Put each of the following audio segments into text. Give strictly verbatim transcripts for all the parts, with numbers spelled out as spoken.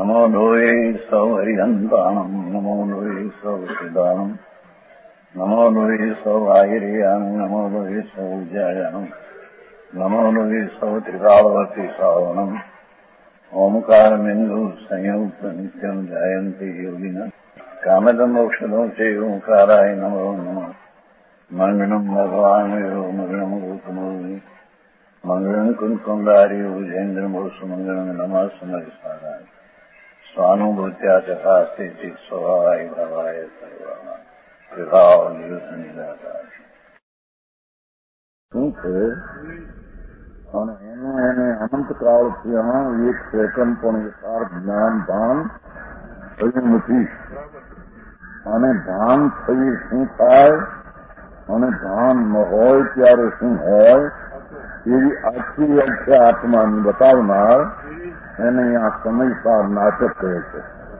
નમો લોહે સૌ હરિહંતાણમ નમો લોહે સૌ સિદ્ધાણમ નમો લોહે સૌ આયર્યાન નમો લોહે સૌ જયાનમ નમો લોહે સૌ ત્રિકાળવતી શ્રાવણમ ઓમકારમિંદુ સંયુક્ત નિત્યમ જાયંતી યોગિના કામદમ ઔષધો છે ઓંકારાય નમો નમઃ મંગળમ ભગવાન મંગળમ ગોતમોહિ મંગળમ કુંકુંડારી ઉજેન્દ્રમોસુ મંગળમ નમઃ સમરિસારાય સ્વાનુભૂત્યા ચકાસ્તે ચિત સ્વભાવાય ભાવાય સર્વના વિભાવ નિયુત નિરાકાર શું છે અને એનું એને અનંતકાળથી એક સેકન્ડ પણ યથાર્થ જ્ઞાન ભાન થયું નથી. અને ભાન થયું શું થાય અને ભાન ન હોય ત્યારે શું હોય એવી આખી વ્યાખ્યા આત્માની બતાવનાર એને આ સમયસાર નાટક કહે છે.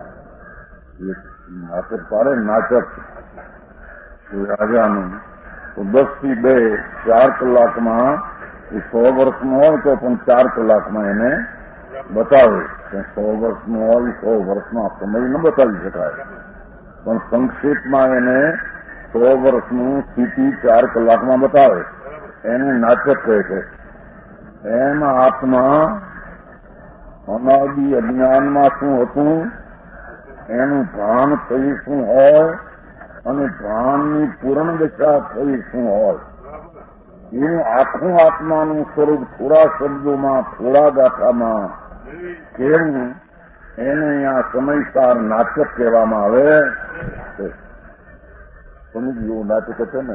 નાટક પાડે નાટક રાજાનું તો દસ થી બે ચાર કલાકમાં એ સો વર્ષનું હોય તો પણ ચાર કલાકમાં એને બતાવે કે સો વર્ષનું હોય સો વર્ષમાં સમય ન બતાવી શકાય, પણ સંક્ષેપમાં એને સો વર્ષનું સ્થિતિ ચાર કલાકમાં બતાવે એને નાટક કહે છે. એમાં આત્મા અનાદિ અજ્ઞાનમાં શું હતું એનું ભાન થયું શું હોય અને ભાનની પૂર્ણ દશા થઈ શું હોય એનું આખું આત્માનું સ્વરૂપ થોડા શબ્દોમાં થોડા ગાથામાં કેવું એને અહીંયા સમયસાર નાટક કહેવામાં આવે છે. સમજ્યું નાટક છે ને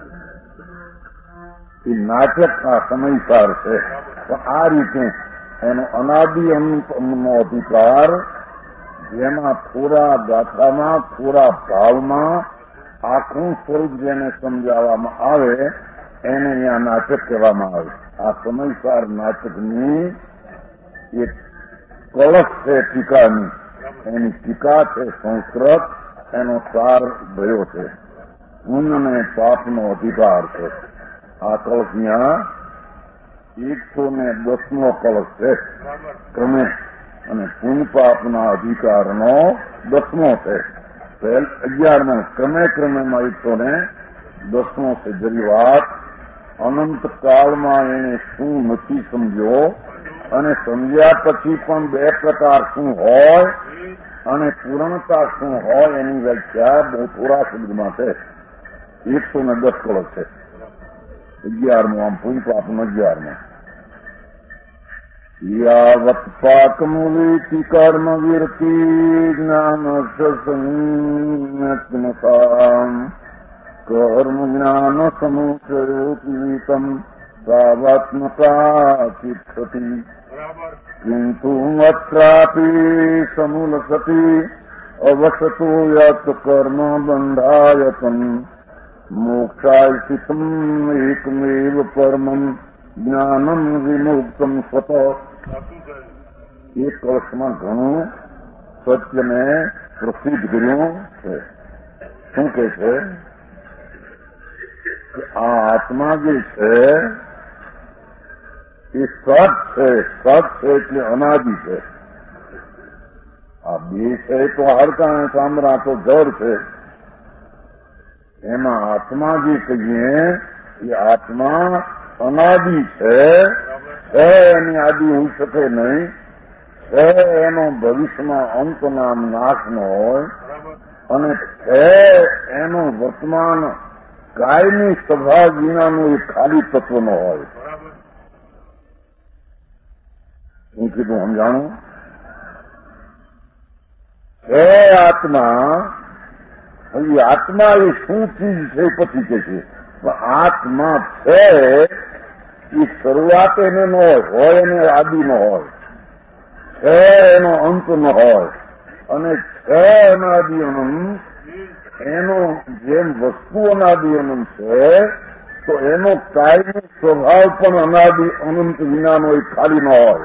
એ નાટક આ સમયસાર છે. તો આ રીતે એનો અનાદિ અનંતનો અધિકાર જેમાં થોડા ગાથામાં થોડા ભાવમાં આખું સ્વરૂપ જેને સમજાવવામાં આવે એને અહીંયા નાટક કહેવામાં આવે. આ સમયસાર નાટકની એક કળશ છે ટીકાની, એની ટીકા છે સંસ્કૃત, એનો સાર ભયો છે. પુણ્ય અને પાપનો અધિકાર છે. આ કળશ ત્યાં એકસો ને દસમો કળશ છે ક્રમે, અને પુણ્ય પાપના અધિકારનો દસમો છે. પહેલ અગિયારમો ક્રમે ક્રમેમાં એકસો ને દસમો છે. જરી વાત અનંત કાળમાં એને શું નથી સમજ્યો અને સમજ્યા પછી પણ બે પ્રકાર શું હોય અને પૂર્ણતા શું હોય એની વ્યાખ્યા બહુ થોડા શબ્દમાં છે. એકસો ને દસ કળશ છે. અગિયારમો આમ પુણ્ય પાપનો અગિયારમો. યાવત પાકમુવેતિ કર્મ વિરતિ જ્ઞાન સંયત્નતામ કર્મ જ્ઞાન સમુચયોતિતમ સાવાત્મકા ચિત્તતિ કિંતુ અત્રાપી સમુલસતિ અવસતો યત કર્મ બંધાયતમ મોક્ષાય ચિત્તમ એકમેવ પરમમ જ્ઞાનમ વિમુક્તમ સ્વત. એક કળશમાં ઘણું સત્યને પ્રસિદ્ધ કર્યું છે. શું કે છે કે આ આત્મા જે છે એ સત છે. સત છે એટલે અનાદિ છે. આ બે છે તો હાડકા અને ચામડા તો જળ છે. એમાં આત્મા જે કહીએ એ આત્મા અનાદિ છે. એની આદિ હોઈ શકે નહીં. છે એનો ભવિષ્યમાં અંત નામ નાશ ન હોય અને છે એનો વર્તમાન કાયમી સ્વભાવ વિનાનું એક ખાલી તત્વ ન હોય. શું કીધું સમજાણું? છે આત્મા. હવે આત્મા એ શું ચીજ છે પછી કે છે આત્મા છે એ શરૂઆત એને ન હોય, હોય એને આદિ ન હોય, છે એનો અંત ન હોય અને છે અનાદિ અનંત. એનો જેમ વસ્તુ અનાદિ અનંત છે તો એનો કાયમી સ્વભાવ પણ અનાદિ અનંત વિનાનો એક ખાલી ન હોય.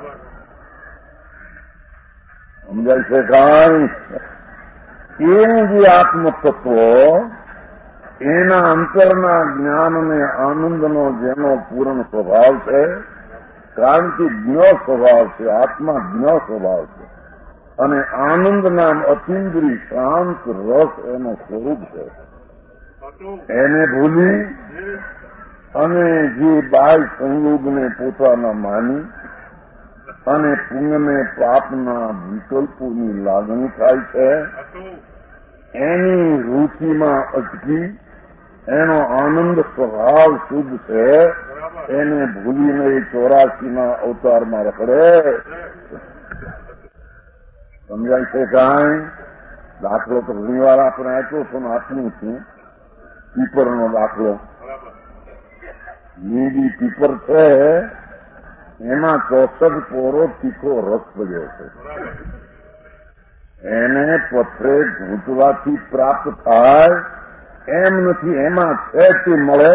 સમજાય છે કાંઈ? એવું જે આત્મતત્વ એના અંતરના જ્ઞાન અને આનંદનો જેનો પૂર્ણ સ્વભાવ છે, કારણ કે જ્ઞ સ્વભાવ છે, આત્મા જ્ઞ સ્વભાવ છે. અને આનંદ નામ અતિન્દ્રિય શાંત રસ એનો સ્વરૂપ છે. એને ભૂલી અને જે બાહ્ય સંયોગને પોતાના માની અને પુણ્યને પાપના વિકલ્પોની લાગણી થાય છે, એની રુચિમાં અટકી એનો આનંદ સ્વભાવ શુદ્ધ છે, એને ભૂલીને ચોરાસીના અવતારમાં રખડે. સમજાય છે કાંઈ? દાખલો તો ઘણી વાર આપણે આપ્યો છો ને આપ્યું છું. પીપરનો દાખલો. લીલી પીપર છે, એમાં ચોસઠ પોરો તીખો રસ પડ્યો છે. એને પથરે ઘૂંટવાથી પ્રાપ્ત થાય એમ નથી, એમાં છે તે મળે.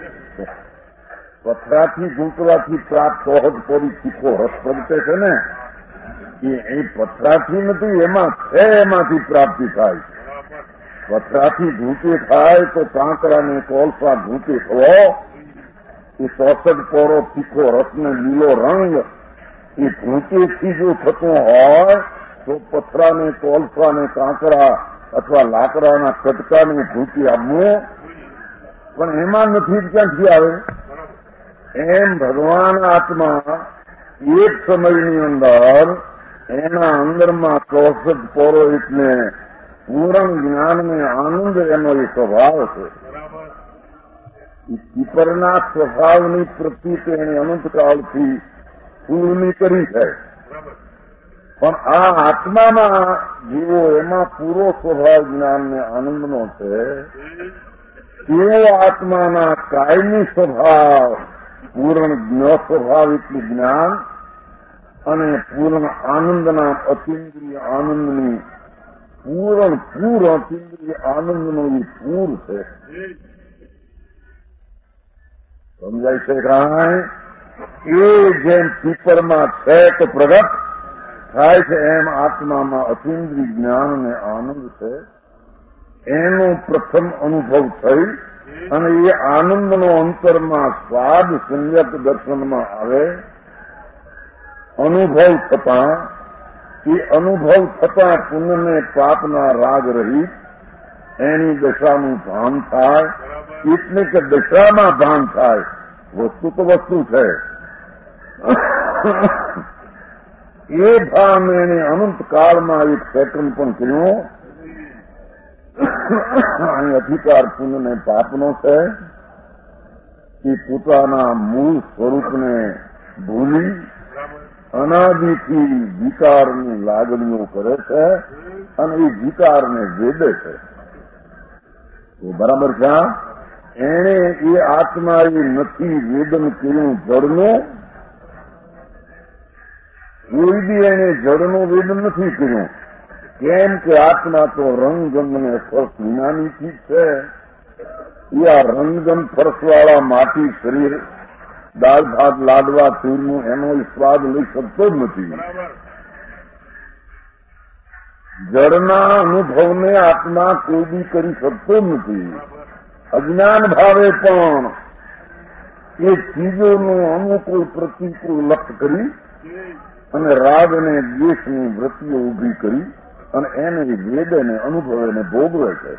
પથરાથી ઘૂંટવાથી પ્રાપ્ત સહજ પોરી તીખો રસ પડતે છે ને, એ પથરાથી નથી, એમાં છે એમાંથી પ્રાપ્તિ થાય. પથરાથી ઘૂંટે થાય તો કાંકરાને કોલસા ઘૂંટે થવો, એ ચોસઠ પોરો તીખો રસને લીલો રંગ એ ઘૂંટેથી જો થતો હોય તો પથરાને કોલસાને કાંકરા અથવા લાકડાના કટકાને ઘૂંટી આપવું, પણ એમાં નથી ક્યાંથી આવે? એમ ભગવાન આત્મા એક સમયની અંદર એના અંદરમાં ચોસઠ પોરો એટલે પૂરણ જ્ઞાનને આનંદ એનો એ સ્વભાવ છે. પીપરના સ્વભાવની પ્રત્યુત એને અનંતકાળથી પૂર્ણી કરી છે, પણ આ આત્મામાં જેવો એમાં પૂરો સ્વભાવ જ્ઞાનને આનંદનો છે, તેવો આત્માના કાયમી સ્વભાવ પૂર્ણ જ્ઞ સ્વભાવ એટલું જ્ઞાન અને પૂર્ણ આનંદના અતિન્દ્રિય આનંદની પૂર્ણ પૂર અતિન્દ્રિય આનંદનો એ પૂર છે. સમજાય છે કાંઈ? એ જેમ પીપરમાં છે તો પ્રગટ થાય છે, એમ આત્મામાં અતિન્દ્રિય જ્ઞાન અને આનંદ છે. એનો પ્રથમ અનુભવ થઈ અને એ આનંદનો અંતરમાં સ્વાદ સંયત દર્શનમાં આવે. અનુભવ થતા એ અનુભવ થતા પુણ્યને પાપના રાગ રહિત એની દશાનું ભાન થાય. એટલે કે દશામાં ભાન થાય. વસ્તુ તો વસ્તુ છે, એ ભાન એને અનંત કાળમાં એક સેકન્ડ પણ કર્યું. અહીં અધિકાર પુણ્યને પાપનો છે, એ પોતાના મૂળ સ્વરૂપને ભૂલી અનાદિથી વિકારની લાગણીઓ કરે છે અને એ વિકારને વેદે છે. તો બરાબર છે. એણે એ આત્મા એ નથી વેદન કર્યું જળનું, કોઈ બી એને જળનું વેદન નથી કર્યું. કેમ કે આત્મા તો રંગગંધ ને સ્પર્શ વિનાની ચીજ છે. એ આ રંગગંધ સ્પર્શવાળા માટી શરીર દાળ ભાત લાડવા ચૂરનું એનો સ્વાદ લઈ શકતો જ નથી. જળના અનુભવને આત્મા કોઈ બી કરી શકતો જ નથી. અજ્ઞાન ભાવે પણ એ ચીજોનું અનુકૂળ પ્રતિકૂળ લક્ષ કરી અને રાગ અને દ્વેષની વૃત્તિઓ ઉભી કરી અને એને વેદે ને અનુભવે ને ભોગવે છે.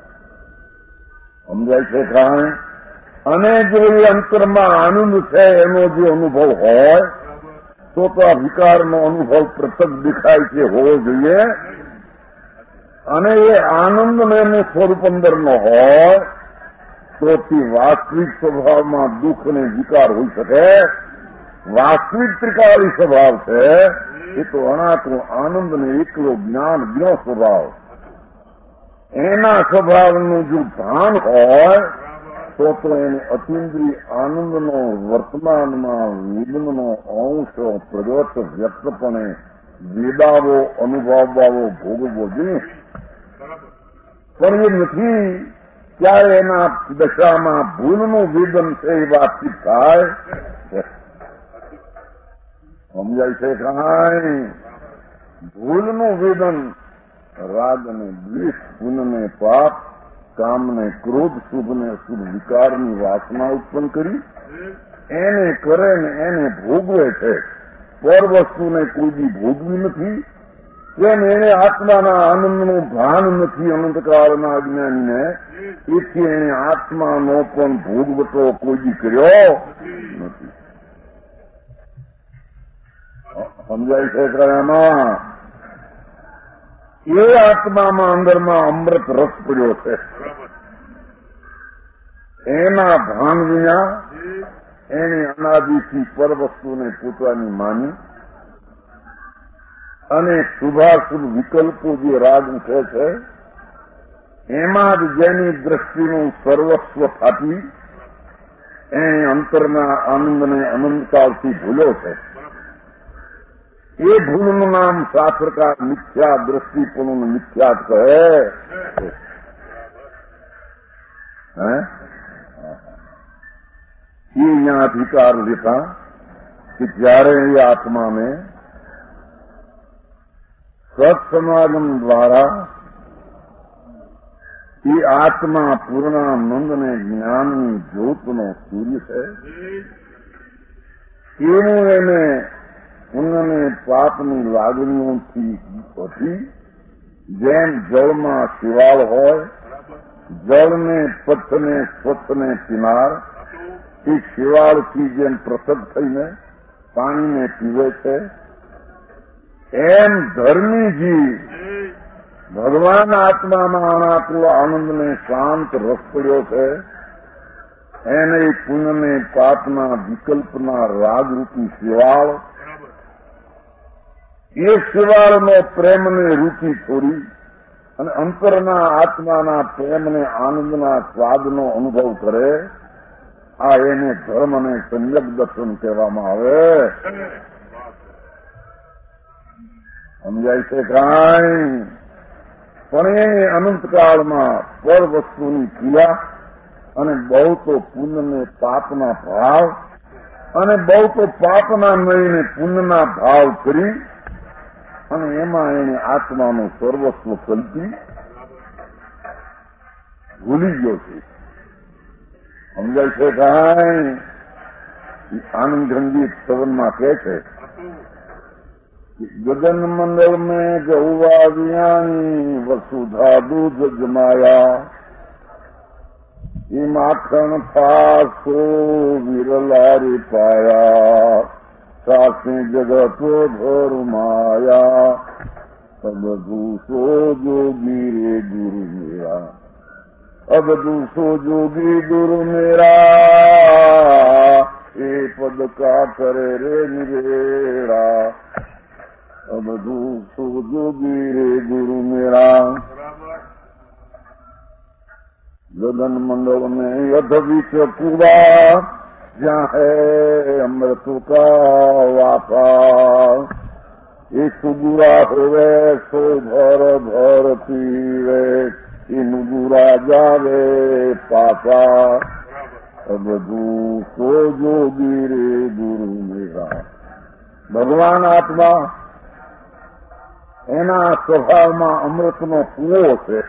સમજાય છે કાંઈ? અને જો એ અંતરમાં આનંદ છે એનો જે અનુભવ હોય તો તો આ વિકારનો અનુભવ પ્રત્યક્ષ દેખાય છે, હોવો જોઈએ. અને એ આનંદ એનું સ્વરૂપ અંદરનો હોય તો તે વાસ્તવિક સ્વભાવમાં દુઃખ અને વિકાર હોઈ શકે. વાસ્તવિક ત્રિકાળી સ્વભાવ છે એ તો અનાત્મ આનંદ ને એકલો જ્ઞાન જ્ઞ સ્વભાવ. એના સ્વભાવનું જો ભાન હોય તો તો એને અતિન્દ્રિય આનંદનો વર્તમાનમાં વેદનનો અંશ પ્રગટ વ્યક્તપણે વેદાવો અનુભવવાવો ભોગવવો જોઈએ. પણ એ નથી. ત્યારે એના દશામાં ભૂલનું વેદન છે એ વાતચીત થાય. સમજાય છે કાંઈ? ભૂલનું વેદન રાગ અને દ્વેષ, પુણ્યને પાપ, કામને ક્રોધ, શુભને અશુભ વિકારની વાસના ઉત્પન્ન કરી એને કરે ને એને ભોગવે છે. પર વસ્તુને કોઈ બી ભોગવી નથી કેમ એને આત્માના આનંદનું ભાન નથી અનંતકાળના અજ્ઞાનીને, એથી એને આત્માનો પણ ભોગવટો કોઈ દી કર્યો નથી. સમજાય છે કયામાં? એ આત્મામાં અંદરમાં અમૃત રસ પડ્યો છે. એના ભાન વિના એને અનાદિથી પર વસ્તુને પોતાની માની અને શુભાશુભ વિકલ્પો જે રાગ ઉઠે છે એમાં જ જેની દ્રષ્ટિનું સર્વસ્વ થાપી એને અંતરના આનંદને અનંતકાળથી ભૂલ્યો છે. એ ભૂલનું નામ શાસ્ત્રકાર મિથ્યા દ્રષ્ટિપણું મિથ્યાત કહે. હે એ અહીંયા અધિકાર લેતા કે જ્યારે એ આત્માને સત્સમાગમ દ્વારા એ આત્મા પૂર્ણાનંદને જ્ઞાનની જ્યોતનો સૂર્ય છે, એવું એને પુણ્યને પાપની લાગણીઓથી હતી. જેમ જળમાં શિવાળ હોય, જળને પથ્થને સ્વચ્છને પીનાર એ શિવાળથી જેમ પ્રસદ થઈને પાણીને પીવે છે, એમ ધર્મીજી ભગવાન આત્મામાં અનાકુળ આનંદને શાંત રસ પડ્યો છે. એને પુણ્યને પાપના વિકલ્પના રાગરૂપી શિવાળ, એ શિવાળનો પ્રેમને રૂચિ છોડી અને અંતરના આત્માના પ્રેમને આનંદના સ્વાદનો અનુભવ કરે. આ એને ધર્મ અને સંયમ દર્શન કહેવામાં આવે. સમજાય છે કાંઈ? પણ એ અનંતકાળમાં પર વસ્તુની ક્રિયા અને બહુ તો પુણ્યને પાપના ભાવ અને બહુ તો પાપના નહીને પુણ્યના ભાવ કરી અને એમાં એને આત્માનું સર્વસ્વ કલ્પી ભૂલી ગયો છે. સમજાય છે કાંઈ? આનંદ ગંગી સવનમાં કહે છે ગગન મંડળ में गौवा वियाणी वसुधा दूध जमाया, ये माखन था सो विरलारी पाया, सासे जगतो धर माया, अब दूसो जोगी रे गुरु मेरा, अब दूसो जोगी गुरु मेरा, એ પદ કા કરે રે નિરેરા, अब दूसो जोगी रे गुरु मेरा. गगन मंडल में यथ विच पूरा, जहाँ है अमृत का वापा, ये सुगुरा होवे सो भर भर पीवे, इन गुरा जावे पापा, अब दूसो जोगी रे गुरु मेरा. भगवान आत्मा એના સ્વભાવમાં અમૃતનો કૂવો છે.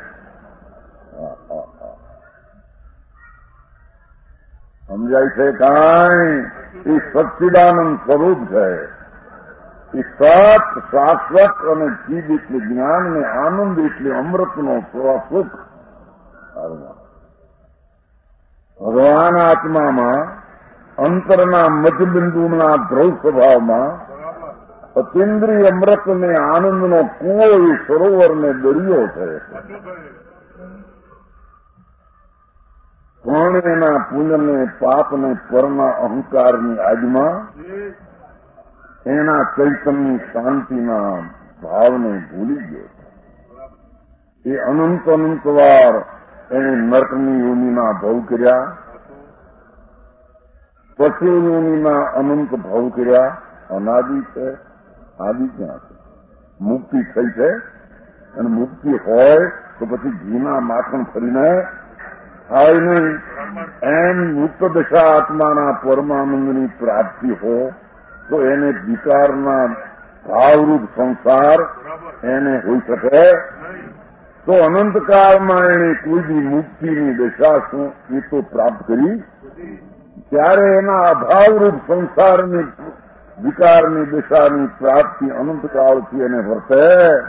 સમજાય છે કાંઈ? એ સચ્ચિદાનંદ સ્વરૂપ છે. એ સત શાશ્વત અને ચીજ એટલે જ્ઞાન ને આનંદ એટલે અમૃતનો સુખ. ભગવાન આત્મામાં અંતરના મધબિંદુના ધ્રુવ સ્વભાવમાં અતિન્દ્રિય અમૃત ને આનંદનો કૂવો એ સરોવર ને દરિયો છે. પણ એના પુણ્યને પાપને પરના અહંકારની આજમાં એના ચૈતન્ય શાંતિના ભાવને ભૂલી ગયો. એ અનંત અનંત વાર એને નર્કની યોનિના ભવ કર્યા, પશુ યોનિના અનંત ભવ કર્યા. અનાદિ છે, આદિ ક્યાં છે? મુક્તિ થઈ છે અને મુક્તિ હોય તો પછી ઘીના માખણ ફરીને થાય નહીં. એમ મુક્ત દશા આત્માના પરમાનંદની પ્રાપ્તિ હો તો એને વિકારના ભાવરૂપ સંસાર એને હોઈ શકે. તો અનંતકાળમાં એને કોઈ બી મુક્તિની દશા શું એ તો પ્રાપ્ત કરી, ત્યારે એના અભાવરૂપ સંસારની વિકારની દિશાની પ્રાપ્તિ અનંતકાળથી એને વર્તે.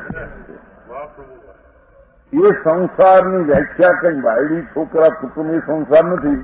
એ સંસારની વ્યાખ્યા કઈ વાયડી છોકરા કુટુંબી સંસાર નથી.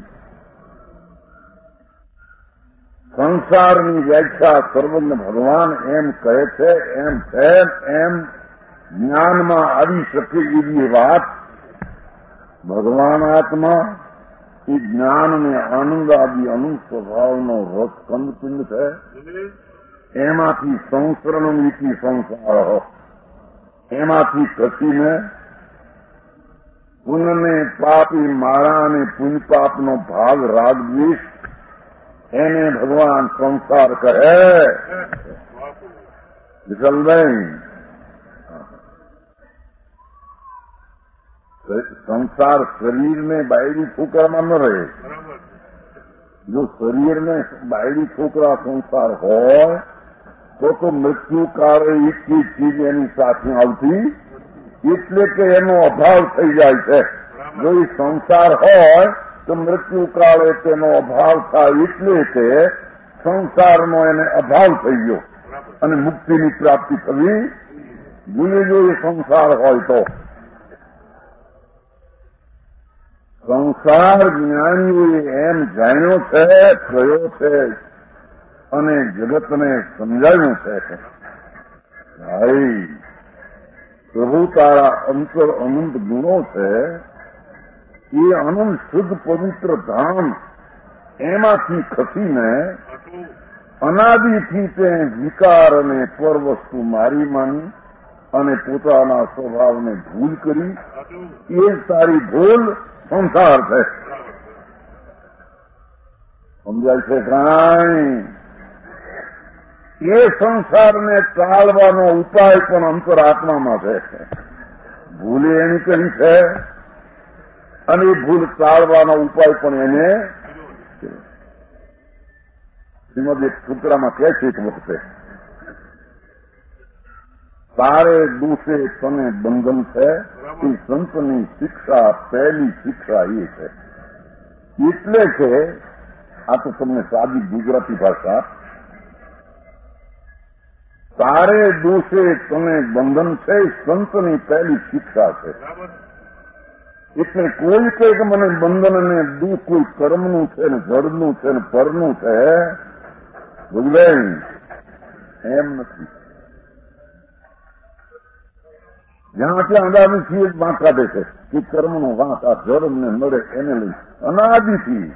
સંસારની વ્યાખ્યા સર્વજ્ઞ ભગવાન એમ કહે છે, એમ છે એમ જ્ઞાનમાં આવી શકે એવી વાત ભગવાન આત્મા એ જ્ઞાનને આનંદ આદિ અનંત સ્વભાવનો રસ કંદપિંડ છે. એમાંથી સંસરણ નીતિ સંસાર એમાંથી ખસીને પુનને પાપી માળા અને પુણ્ય પાપનો ભાગ રાગ દ્વેષ એને ભગવાન સંસાર કહે. વિઠ્ઠલભાઈ, સંસાર શરીરને બાયડી છોકરામાં ન રહે. જો શરીરને બાયડી છોકરા સંસાર હોય તો તો મૃત્યુ કાળે એક ચીજ એની સાથે આવતી, એટલે કે એનો અભાવ થઈ જાય છે. જો એ સંસાર હોય તો મૃત્યુ કાળે તેનો અભાવ થાય, એટલે કે સંસારનો એને અભાવ થઈ ગયો અને મુક્તિની પ્રાપ્તિ થવી જોઈએ. જો એ સંસાર હોય તો સંસાર જ્ઞાનીઓએ એમ જાણ્યો છે, કયો છે અને જગતને સમજાવ્યું છે. ભાઈ, પ્રભુ તારા અંતર અનંત ગુણો છે, એ અનંત શુદ્ધ પવિત્ર ધામ એમાંથી ખસીને અનાદિથી તે વિકાર અને પર વસ્તુ મારી માની અને પોતાના સ્વભાવને ભૂલ કરી, એ તારી ભૂલ સંસાર છે. સમજાય છે કાંઈ? એ સંસારને ટાળવાનો ઉપાય પણ અંતરાત્મામાં છે. ભૂલે એની કઈ છે અને એ ભૂલ ટાળવાનો ઉપાય પણ એને શ્રીમદ એક સૂત્રમાં કહે છે એક વખતે, તારે દોષે તને બંધન છે, એ સંતની શિક્ષા પહેલી શિક્ષા એ છે. એટલે કે આ તો તમને સાદી ગુજરાતી ભાષા, તારે દોષે તને બંધન છે, એ સંતની પહેલી શિક્ષા છે. એટલે કોઈ કહે કે મને બંધન અને દુઃખ કોઈ કર્મનું છે ને જળનું છે ને પરનું છે, બુજવે એમ નથી. જ્યાં ત્યાં અનાદિથી જ વાંક કાઢે છે કે કર્મનો વાંક આ જળને મળે એને લઈ અનાદિથી.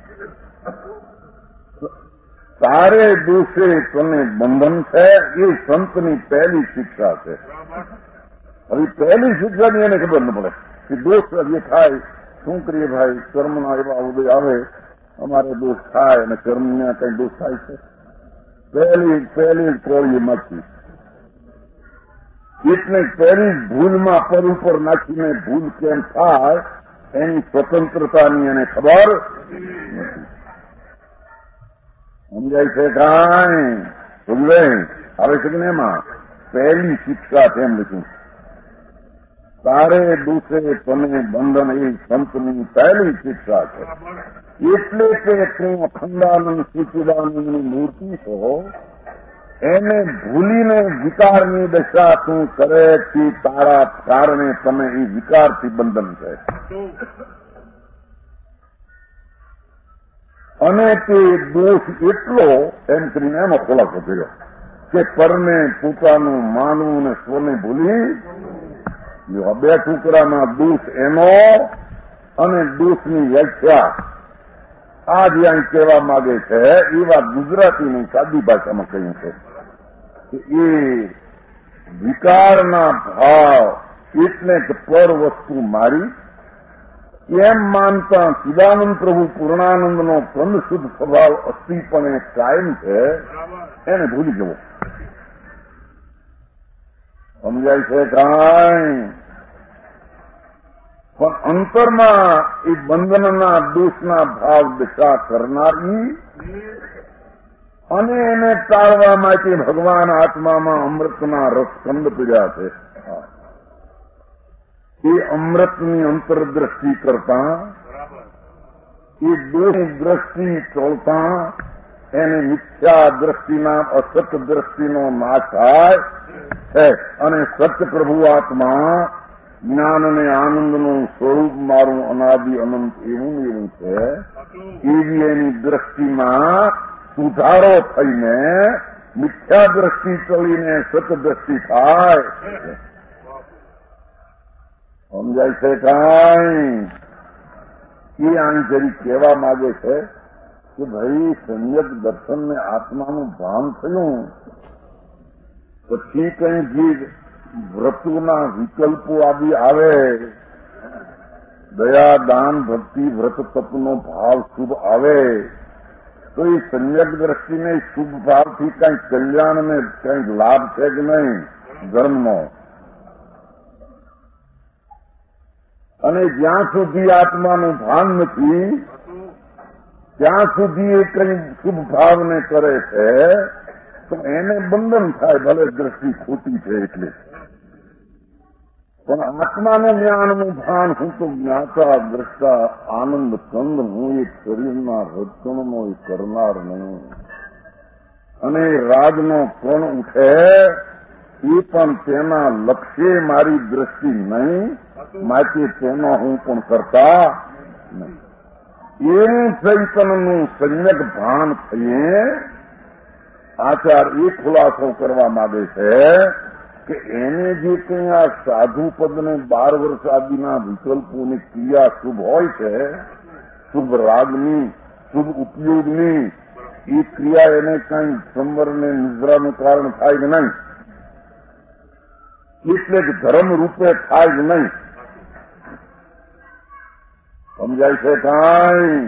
તારે દોષે તને બંધન છે, એ સંતની પહેલી શિક્ષા છે. હવે પહેલી શિક્ષાની એને ખબર ન પડે કે દોષ જે થાય શું કરીએ ભાઈ, કર્મના એવા ઉદય આવે, અમારે દોષ થાય અને કર્મના કઈ દોષ થાય છે. પહેલી પહેલી કોળી મચી એટલે પહેલી ભૂલમાં પર ઉપર નાખીને ભૂલ કેમ થાય એની સ્વતંત્રતાની એને ખબર નથી. સમજાય છે કાંઈ? સમજે આવે છે કે ને? એમાં પહેલી શિક્ષા તેમ લખ્યું, તારે દુષે તને બંધન એ સંતની પહેલી શિક્ષા છે. એટલે કે તું અખંડાનંદ સચ્ચિદાનંદની મૂર્તિ છો, એને ભૂલીને વિકારની દશા તું કરે છે, તારા કારણે તમે એ વિકારથી બંધન છે. અને તે દોષ એટલો એમ કરીને એનો ખુલાસો કર્યો કે પરને પોતાનું માનવું ને સ્વને ભૂલી બે ટુકડામાં દોષ એનો અને દોષની વ્યાખ્યા આ જે અહીં કહેવા માંગે છે એ વાત ગુજરાતીની સાદી ભાષામાં કહ્યું છે કે એ વિકારના ભાવ એટલે કે પર વસ્તુ મારી એમ માનતા ચિદાનંદ પ્રભુ પૂર્ણાનંદનો કંદ શુદ્ધ સ્વભાવ અસ્થિપણે કાયમ છે, એને ભૂલી જવો. સમજાય છે કાંઈ? પણ અંતરમાં એ બંધનના દોષના ભાવ દશા કરનારી અને એને ટાળવા માટે ભગવાન આત્મામાં અમૃતના રસકંદ પીડ્યા છે. એ અમૃતની અંતરદ્રષ્ટિ કરતા, એ દોષની દ્રષ્ટિ ચોળતા એની મિથ્યા દ્રષ્ટિના અસત દ્રષ્ટિનો નાશ થાય છે અને સત્ય પ્રભુ આત્મા જ્ઞાન અને આનંદનું સ્વરૂપ મારું અનાદિ અનંત એવું એવું છે એવી એની દ્રષ્ટિમાં સુધારો થઈને મિથ્યા દ્રષ્ટિ ચડીને સત દ્રષ્ટિ થાય. સમજાય છે કાંઈ? એ આંતરિક કહેવા માંગે છે કે ભાઈ સમ્યક દર્શનને આત્માનું ભાન થયું પછી કઈ જે વ્રતોના વિકલ્પો આદિ આવે, દયા દાન ભક્તિ વ્રત તપનો ભાવ શુભ આવે તો એ સમ્યક દ્રષ્ટિને શુભ ભાવથી કંઈક કલ્યાણ ને કંઈક લાભ છે કે નહીં ધર્મનો? અને જ્યાં સુધી આત્માનું ભાન નથી ત્યાં સુધી એ કંઈ શુભ ભાવને કરે છે તો એને બંધન થાય, ભલે દ્રષ્ટિ ખોટી છે એટલે. પણ આત્માનું જ્ઞાનનું ભાન હું તો જ્ઞાતા દ્રષ્ટા આનંદ કંદ હું એક શરીરના રક્ષણનો એ કરનાર નહીં. અને રાજનો કોણ ઉઠે એ પણ તેના લક્ષ્યે મારી દ્રષ્ટિ નહીં, માટે તેનો હું પણ કરતા નહીં. એવું ચૈતનનું સમ્યક ભાન થઈએ આચાર એ ખુલાસો કરવા માંગે છે કે એને જે કંઈ આ સાધુ પદને બાર વર્ષ આદિના વિકલ્પોની ક્રિયા શુભ હોય છે, શુભ રાગની શુભ ઉપયોગની એ ક્રિયા એને કંઈ સંવરને નિદ્રાનું કારણ થાય કે નહીં, એટલે જ ધર્મ રૂપે થાય જ નહીં. સમજાય છે કાંઈ?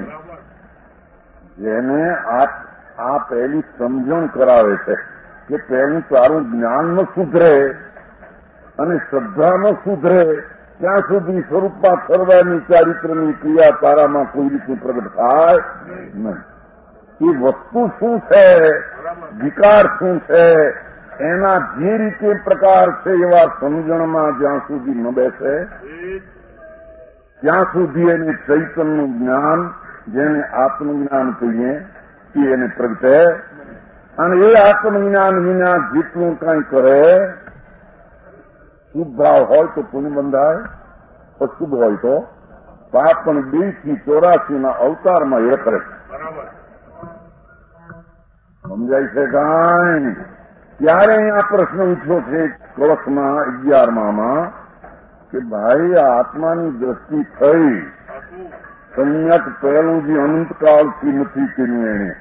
જેને આ પહેલી સમજણ કરાવે છે કે પહેલું તારું જ્ઞાન ન સુધરે અને શ્રદ્ધા ન સુધરે ત્યાં સુધી સ્વરૂપમાં સર્વની ચારિત્રની ક્રિયા તારામાં કોઈ રીતે પ્રગટ થાય નહીં. એ વસ્તુ શું છે, વિકાર શું છે, એના જે રીતે પ્રકાર છે એવા સમજણમાં જ્યાં સુધી ન બેસે ત્યાં સુધી એને ચૈતનનું જ્ઞાન, જેને આત્મજ્ઞાન કહીએ, એ એને પ્રગટે. અને એ આત્મજ્ઞાન વિના જેટલું કંઈ કરે, શુભ ભાવ હોય તો પુણ્ય બંધાય, અશુભ હોય તો પાપ પણ બે થી ચોરાસી ના અવતારમાં એ કરે. સમજાય છે કાંઈ? ત્યારે અહીંયા પ્રશ્ન ઉઠ્યો છે કળશમાં અગિયારમાં કે ભાઈ આ આત્માની દ્રષ્ટિ થઈ સમ્યક પહેલું જે અનંતકાળથી નથી કર્યું એને,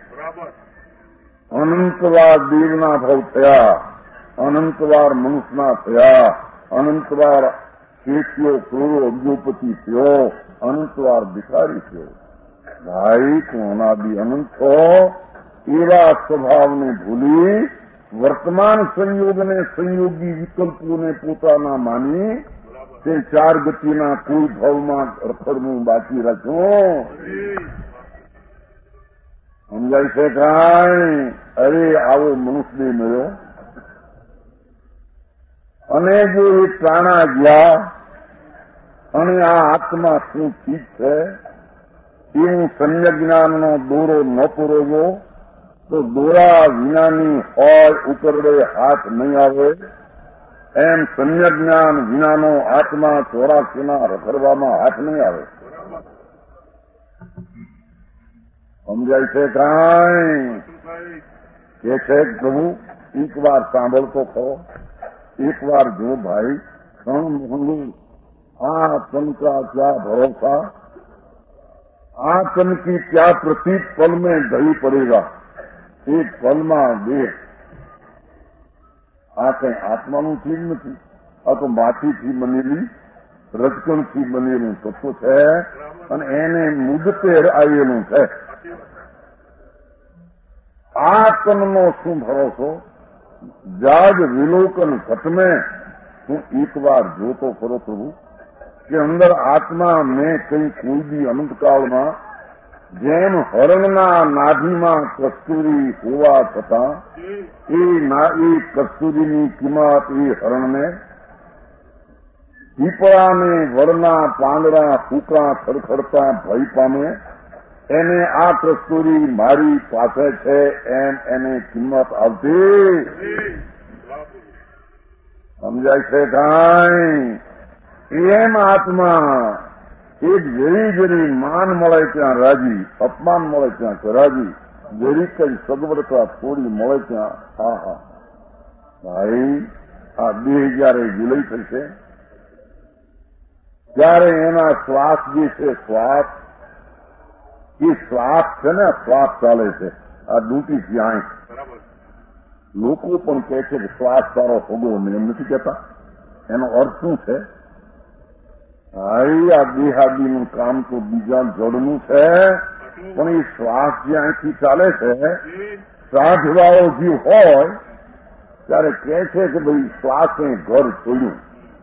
અનંતવાર દેવના ભાવ થયા, અનંતવાર મનુષ્યના થયા, અનંતવાર શેઠિયો ક્રૂરો અબજોપતિ થયો, અનંતવાર ભિખારી થયો. ભાઈ તું અનાદિ અનંત છો એવા સ્વભાવને ભૂલી વર્તમાન સંયોગને સંયોગી વિકલ્પોને પોતાના માની તે ચાર ગતિના કોઈ ભાવમાં રખડવું બાકી રાખ્યું. સમજાય છે કાંઈ? અરે આવો મનુષ્ય મળ્યો અને જો એ પ્રાણા ગયા અને આ આત્મા શું ઠીક છે એવું સમ્યક જ્ઞાનનો દોરો ન પુરવ્યો તો દોરા વિનાની હોય ઉકરડે હાથ નહીં આવે, એમ સમ્યક જ્ઞાન વિનાનો આત્મા ચોરાસીના રખડવામાં હાથ નહીં આવે. સમજાય છે કાંઈ? કે છે પ્રભુ એક વાર સાંભળતો ખરો, એક વાર જો ભાઈ ક્ષણ મોહનું આ તન કા ક્યા ભરોસા, આ તન की क्या प्रतीक पल में ढली पड़ेगा, એક પલમાં દેહ. આ કઈ આત્માનું ચીજ નથી, આ તો માટીથી બનેલી રજકણથી બનેલું તત્વ છે અને એને મુદતે આવેલું છે. આ તનનો શું ભરોસો? જાગ વિલોકન ઘટમે હું એક વાર જોતો ખરો પ્રભુ કે અંદર આત્મા મેં કઈ કોઈ બી અનંતકાળમાં જેમ હરણના નાભીમાં કસ્તુરી હોવા છતાં એ એ કસ્તુરીની કિંમત એ હરણને પીપળાને વડના પાંદડા ફૂકા ખડખડતા ભય પામે એને આ કસ્તુરી મારી પાસે છે એમ એને કિંમત આવતી સમજાય છે કાંઈ? એમ આત્મા એક જેવી જેવી માન મળે ત્યાં રાજી, અપમાન મળે ત્યાં રાજી, જેવી કઈ સગવડતા થોડી મળે ત્યાં હા હા ભાઈ આ દેહ જયારે વિલય થશે ત્યારે એના શ્વાસ જે છે શ્વાસ એ શ્વાસ છે ને શ્વાસ ચાલે છે આ ડૂટી ત્યાં લોકો પણ કહે છે કે શ્વાસ તારો ભોગવો નહીં એમ નથી કહેતા. એનો અર્થ શું છે? ભાઈ આ દેહાદીનું કામ તો બીજા જડનું છે પણ એ શ્વાસ જે અહીંથી ચાલે છે સાધવાળો જીવ હોય ત્યારે કહે છે કે ભાઈ શ્વાસે ઘર છોડ્યું.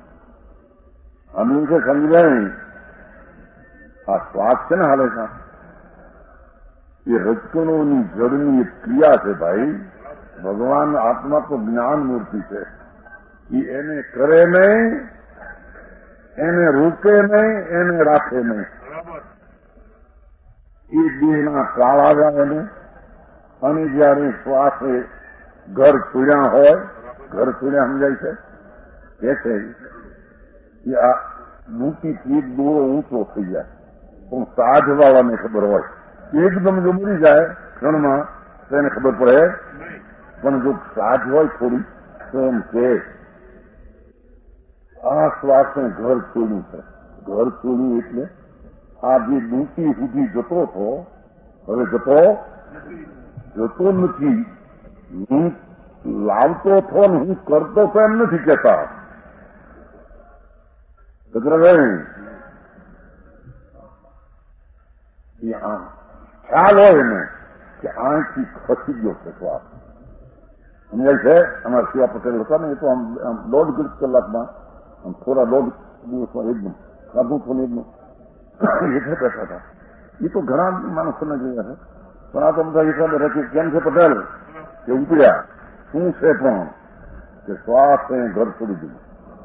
આનું છે સમજાય આ શ્વાસ છે ને હાલે છે એ રજકણોની જળની એક ક્રિયા છે ભાઈ. ભગવાન આત્મા તો જ્ઞાન મૂર્તિ છે એ એને કરે નહીં, એને રોકે નહીં, એને રાખે નહીં. એ દેહના કાળ આવ્યા એને અને જયારે શ્વાસે ઘર છોડ્યા હોય ઘર છોડ્યા સમજાય છે કે છે કે આ ડૂટીથી એક દોરો ઊંચો થઈ જાય પણ સાધવાળાને ખબર હોય એકદમ જો મરી જાય ક્ષણમાં તો એને ખબર પડે પણ જો સાધ હોય થોડી તો એમ કે આ શ્વાસને ઘર છોડ્યું છે. ઘર છોડ્યું એટલે આ જે ડૂટી સુધી જતો હતો હવે જતો જતો નથી. હું લાવતો હતો ને હું કરતો તો એમ નથી કહેતા. ખ્યાલ હોય ને કે આથી ખસી ગયો છે શ્વાસ સમજાય છે. અમારા શિવા પટેલ હતા ને એ તો આમ દોઢ કલાકમાં આમ થોડા દોઢ દિવસમાં એકદમ સાધુ તો એકદમ એટલે બેઠા હતા. એ તો ઘણા માણસોને જોયા છે પણ આ તો બધા હિસાબે રચી કેમ છે પટેલ કે ઉપડ્યા શું છે પણ કે શ્વાસ ઘર છોડી દીધું.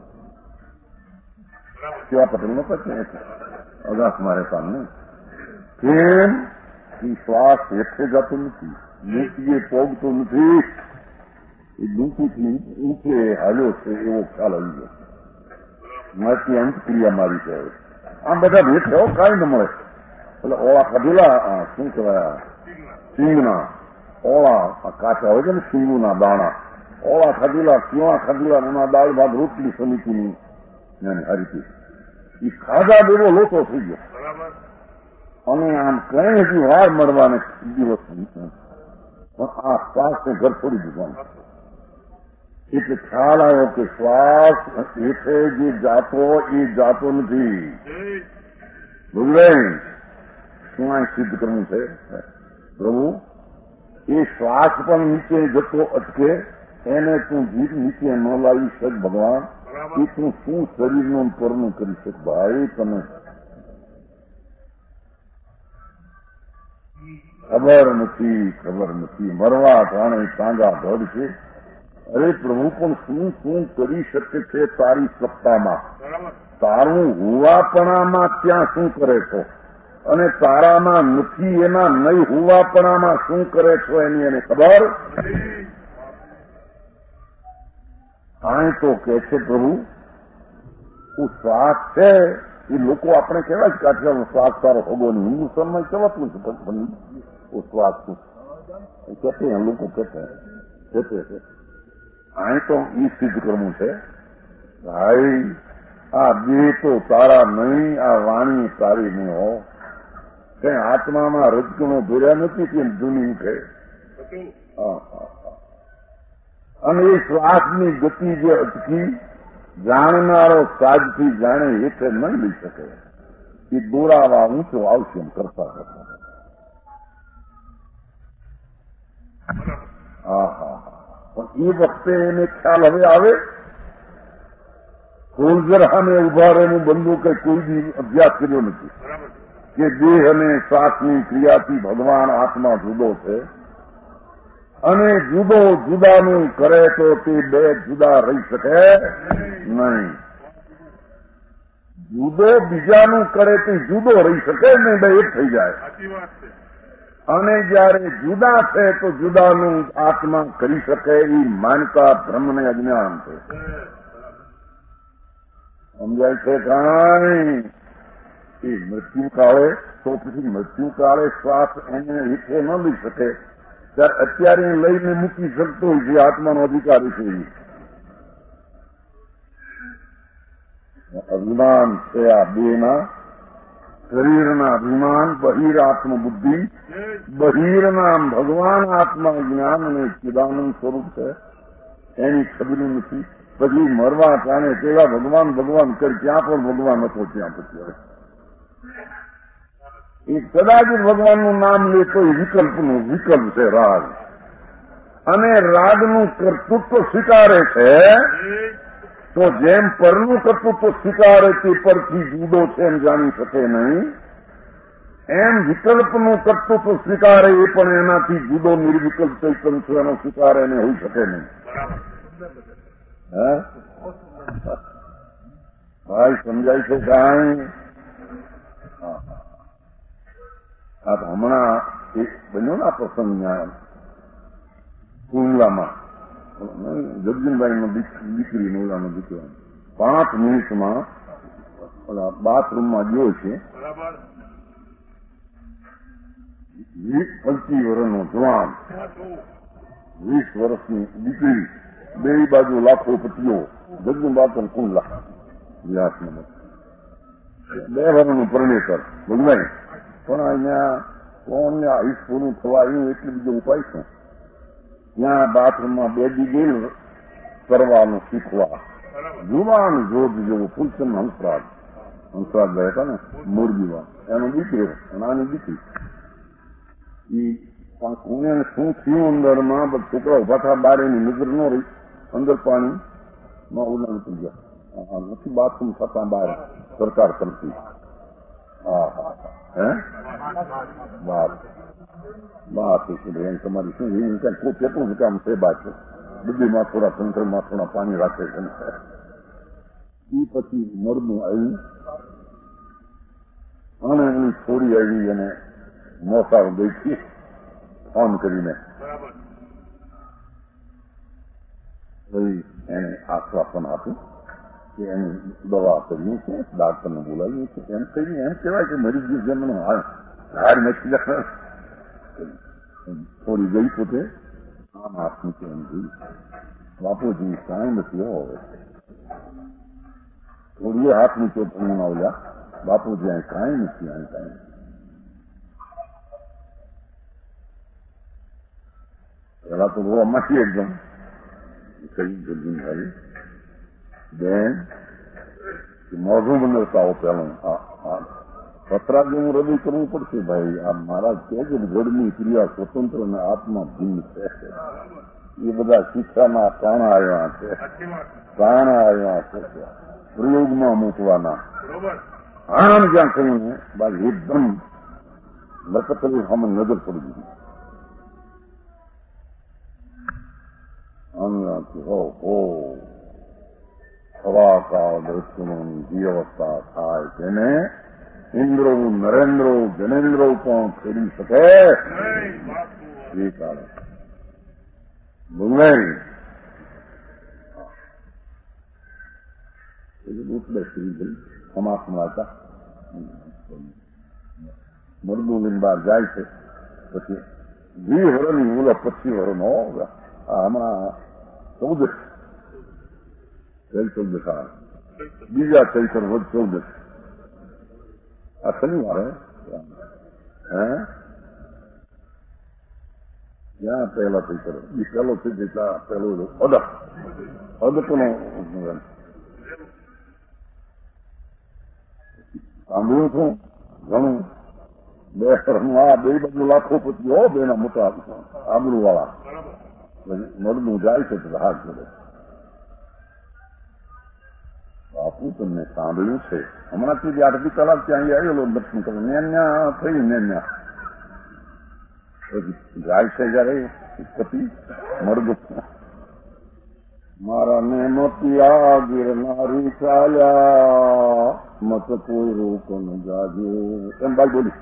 શિવા પટેલ નો પછી અગાસ મારે સામને કેમ એ શ્વાસ હેઠે જતો નથી, નીચે પોગતો નથી, એ ડૂંકીથી ઊંચે હાલ્યો છે એવો ખ્યાલ આવી ગયો. મારી અંતક્રિયા મારી છે. આમ બધા ભેટ એવો કાંઈ ન મળે એટલે ઓળા ખાધેલા શું કહેવાય સિંગના ઓળા કાચા હોય છે ને સિંગુના દાણા ઓળા ખાધેલા કીવા ખાધેલા એમાં દાળ ભાત રોટલી સમિતિની હારીથી એ ખાધા દેવો લોટો થઈ ગયો અને આમ કઈ હજી વાર મળવાને દિવસ પણ આ શ્વાસને ઘર છોડી દીધું એટલે ખ્યાલ આવ્યો કે શ્વાસ હેઠે જે જાતો એ જાતો નથી. બુઝાય શું આ સિદ્ધ કરવું છે પ્રભુ? એ શ્વાસ પણ નીચે જતો અટકે એને તું જીભ નીચે ન લાવી શક ભગવાન એ તું શું શરીરનું પરનું કરી શક ભાઈ? તમે ખબર નથી ખબર નથી મરવા ટાણે સાંગા ધડ છે. અરે પ્રભુ પણ શું શું કરી શકે છે તારી સત્તામાં? તારું હુવાપણામાં ત્યાં શું કરે છો અને તારામાં નથી એના નહીં હુવાપણામાં શું કરે છો એની એને ખબર? અહીં તો કે છે પ્રભુ હું શ્વાસ છે એ લોકો આપણે કેવા જ કાઠિયાનો શ્વાસ તારો હોગો નહીં. હિન્દુસ્તાનમાં કહેવાતું છે શ્વાસ શું કહેતે લોકો કહેતે કહેતે છે. અહીં તો ઈ સિદ્ધ કરવું છે ભાઈ આ દેહ તો તારા નહીં, આ વાણી તારી નહીં હો. કઈ આત્મામાં રજકણો ભર્યા નથી કે જૂની ઉઠે. અને એ શ્વાસની ગતિ જે અટકી જાણનારો સાજથી જાણે હેઠે નહીં લઈ શકે. એ દોરાવા ઊંચો આવશે એમ કરતા કરતા હા હા પણ એ વખતે એને ખ્યાલ હવે આવે સોલ્જર સામે ઉભા રહેનું બંધુ કે કોઈ બી અભ્યાસ કર્યો નથી કે દેહ અને શ્વાસની ક્રિયાથી ભગવાન આત્મા જુદો છે અને જુદો જુદાનું કરે તો તે બે જુદા રહી શકે નહીં. જુદો બીજાનું કરે તે જુદો રહી શકે ને બે એક થઈ જાય. અને જયારે જુદા છે તો જુદાનું આત્મા કરી શકે એ માનતા બ્રહ્મને અજ્ઞાન છે. સમજાય છે કાંઈ? એ મૃત્યુ કાળે તો પછી મૃત્યુ કાળે શ્વાસ એને હિતે ન લઈ શકે ત્યારે અત્યારે લઈને મૂકી શકતો હોય છે આત્માનો અધિકારી છે. અભિમાન છે આ બેના, શરીરના અભિમાન, બહિરાત્મ બુદ્ધિ, બહિરના ભગવાન આત્મા જ્ઞાન અને ચિદાનંદ સ્વરૂપ છે એની ખબર નથી. પછી મરવા જાણે કેવા ભગવાન ભગવાન કરી ત્યાં પણ ભગવાન હતો. ત્યાં પછી એ કદાચ ભગવાનનું નામ લે તો વિકલ્પનું વિકલ્પ છે રાગ. અને રાગનું કર્તૃત્વ સ્વીકારે છે તો જેમ પરનું કર્તૃત્વ સ્વીકારે તે પરથી જુદો છે એમ જાણી શકે નહીં, એમ વિકલ્પનું કર્તૃત્વ સ્વીકારે એ પણ એનાથી જુદો નિર્વિકલ્પ ચૈતન્ય છે એનો સ્વીકાર એને હોઈ શકે નહીં. હે ભાઈ સમજાય છે કાંઈ? આ તો હમણાં એક બન્યો ને આ પ્રસંગ કુંડલામાં જગજીનભાઈનો દીકરી નોલાનો દીકરો પાંચ મિનિટમાં બાથરૂમમાં ગયો છે. વીસ પચીસ વર્ષનો જવાન, વીસ વર્ષની દીકરી, બે બાજુ લાખો પતિઓ, જગજીન બાતન કુંડલા વ્યાસમાં બે વર્ષનું પરણેતર ભગવાન. પણ અહીંયા કોણને આયુષ પૂરું થવા આવ્યું એટલે બીજો ઉપાય છે. ત્યાં બાથરૂમમાં બે દિગેલ કરવાનું શીખવા જુવાન જોધ જેવું ફૂલચંદ હંસરાજ હંસરાજ ગયા હતા ને મોરબીમાં, એનો દીકરો નાની દીકરી. એ કોને શું થયું અંદરમાં બધા છોકરા ઉભા થયા, બહાર એની નજર ન રહી, અંદર પાણીમાં ઉડા નીકળી ગયા. નથી બાથરૂમ થતા બહાર સરકાર કરતી. હા હા હે વાત વાત એમ તમારી શું એવું ક્યાંક કોઈ કેટલું જ કામ છે બાદ બધીમાં થોડા સંકરમાં થોડા પાણી રાખે છે. એ પછી મરનું આવ્યું અને એની છોડી આવી અને મોસાળ ગઈ છે ફોન કરીને એને આશ્વાસન આપ્યું કે એની દવા કરીએ છે, ડાક્ટરને બોલાવીએ છે. એમ કહીને એમ કહેવાય કે મરી ગયું જેમનો હાર નથી થોડી ગઈ પોતે આમ હાથની છે એમ જોઈ બાપુજી કાંઈ નથી હવે થોડી હાથ નીચે પણ આવ્યા બાપુજી અહીં કાંઈ નથી અહીં કાંઈ. પેલા તો બહુ અમારી એકદમ કઈ જલ્દી ભાઈ બેન મોઢું બંધતા હો પેલું પતરા જેવું હૃદય કરવું પડશે ભાઈ. આ મારા કે છે ઘરની ક્રિયા સ્વતંત્ર અને આત્મા ભિન્ન છે. એ બધા શિક્ષાના પ્રાણા આવ્યા છે, પ્રાણા આવ્યા છે પ્રયોગમાં મૂકવાના. આમ જ્યાં કહ્યું ને બાદ એકદમ લટકલી સામે નજર પડી ગઈ. હો હો સવાકાળ દ્રશ્યોની જે અવસ્થા થાય તેને ઇન્દ્રો નરેન્દ્રો જનેન્દ્રો પણ ફેરી શકે એ કાળે બોલાય સમાસ મળતા મરદું લઈને બહાર જાય છે. પછી વીસ વર્ષની ઓલા પચીસ વર્ષનો હમણાં ચૌદશ ચૌદશ આ બીજા ચૈતર વધ ચૌદશ આ શનિવારે હે ક્યાં પહેલા ચૈતર એ પહેલો છે જેટલા પહેલો અદક અદકનો સાંભળ્યું છું ઘણું બે આ બે બાજુ લાખો પતિ હો બેના મોટા આબરૂ વાળા મરનું જાય છે તો હાથ મળે. બાપુ તમને સાંભળ્યું છે હમણાંથી જ આઠથી કલાક ત્યાં આવેલો દર્શન કરો ન્યા થઈ ને ન્યા જાય છે જયારે પતિ મર્દ મારા ને મોતિયા ગિરનારી ચાલ્યા મત કોઈ રોક ન જાજો એમ બાઈ બોલી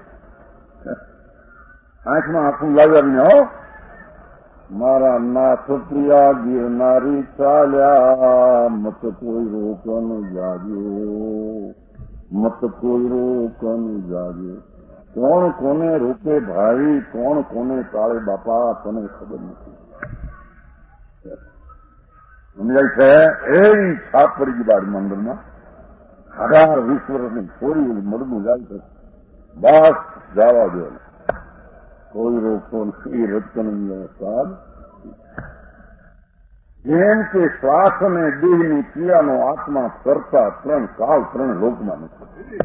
આંખમાં આંખું લાવ્યા હો મારા નાથ પ્રિયા ગિરનારી ચાલ્યા મત કોઈ રોક ન જાજો મત કોઈ રોક ન જાજો કોણ કોને રોકે ભાઈ કોણ કોને તાળે બાપા તને ખબર નથી સમજાય છે એવી છાપ પડી ગઈ બાર મંદિરમાં અઢાર વીસ વર્ષની છોરી મળનું જાય છે બસ જવા દો કોઈ રોકો નથી રચન સાદ જેમ કે શ્વાસ અને દેહની ક્રિયાનો આત્મા કરતા ત્રણ કાળ ત્રણ લોકમાં નથી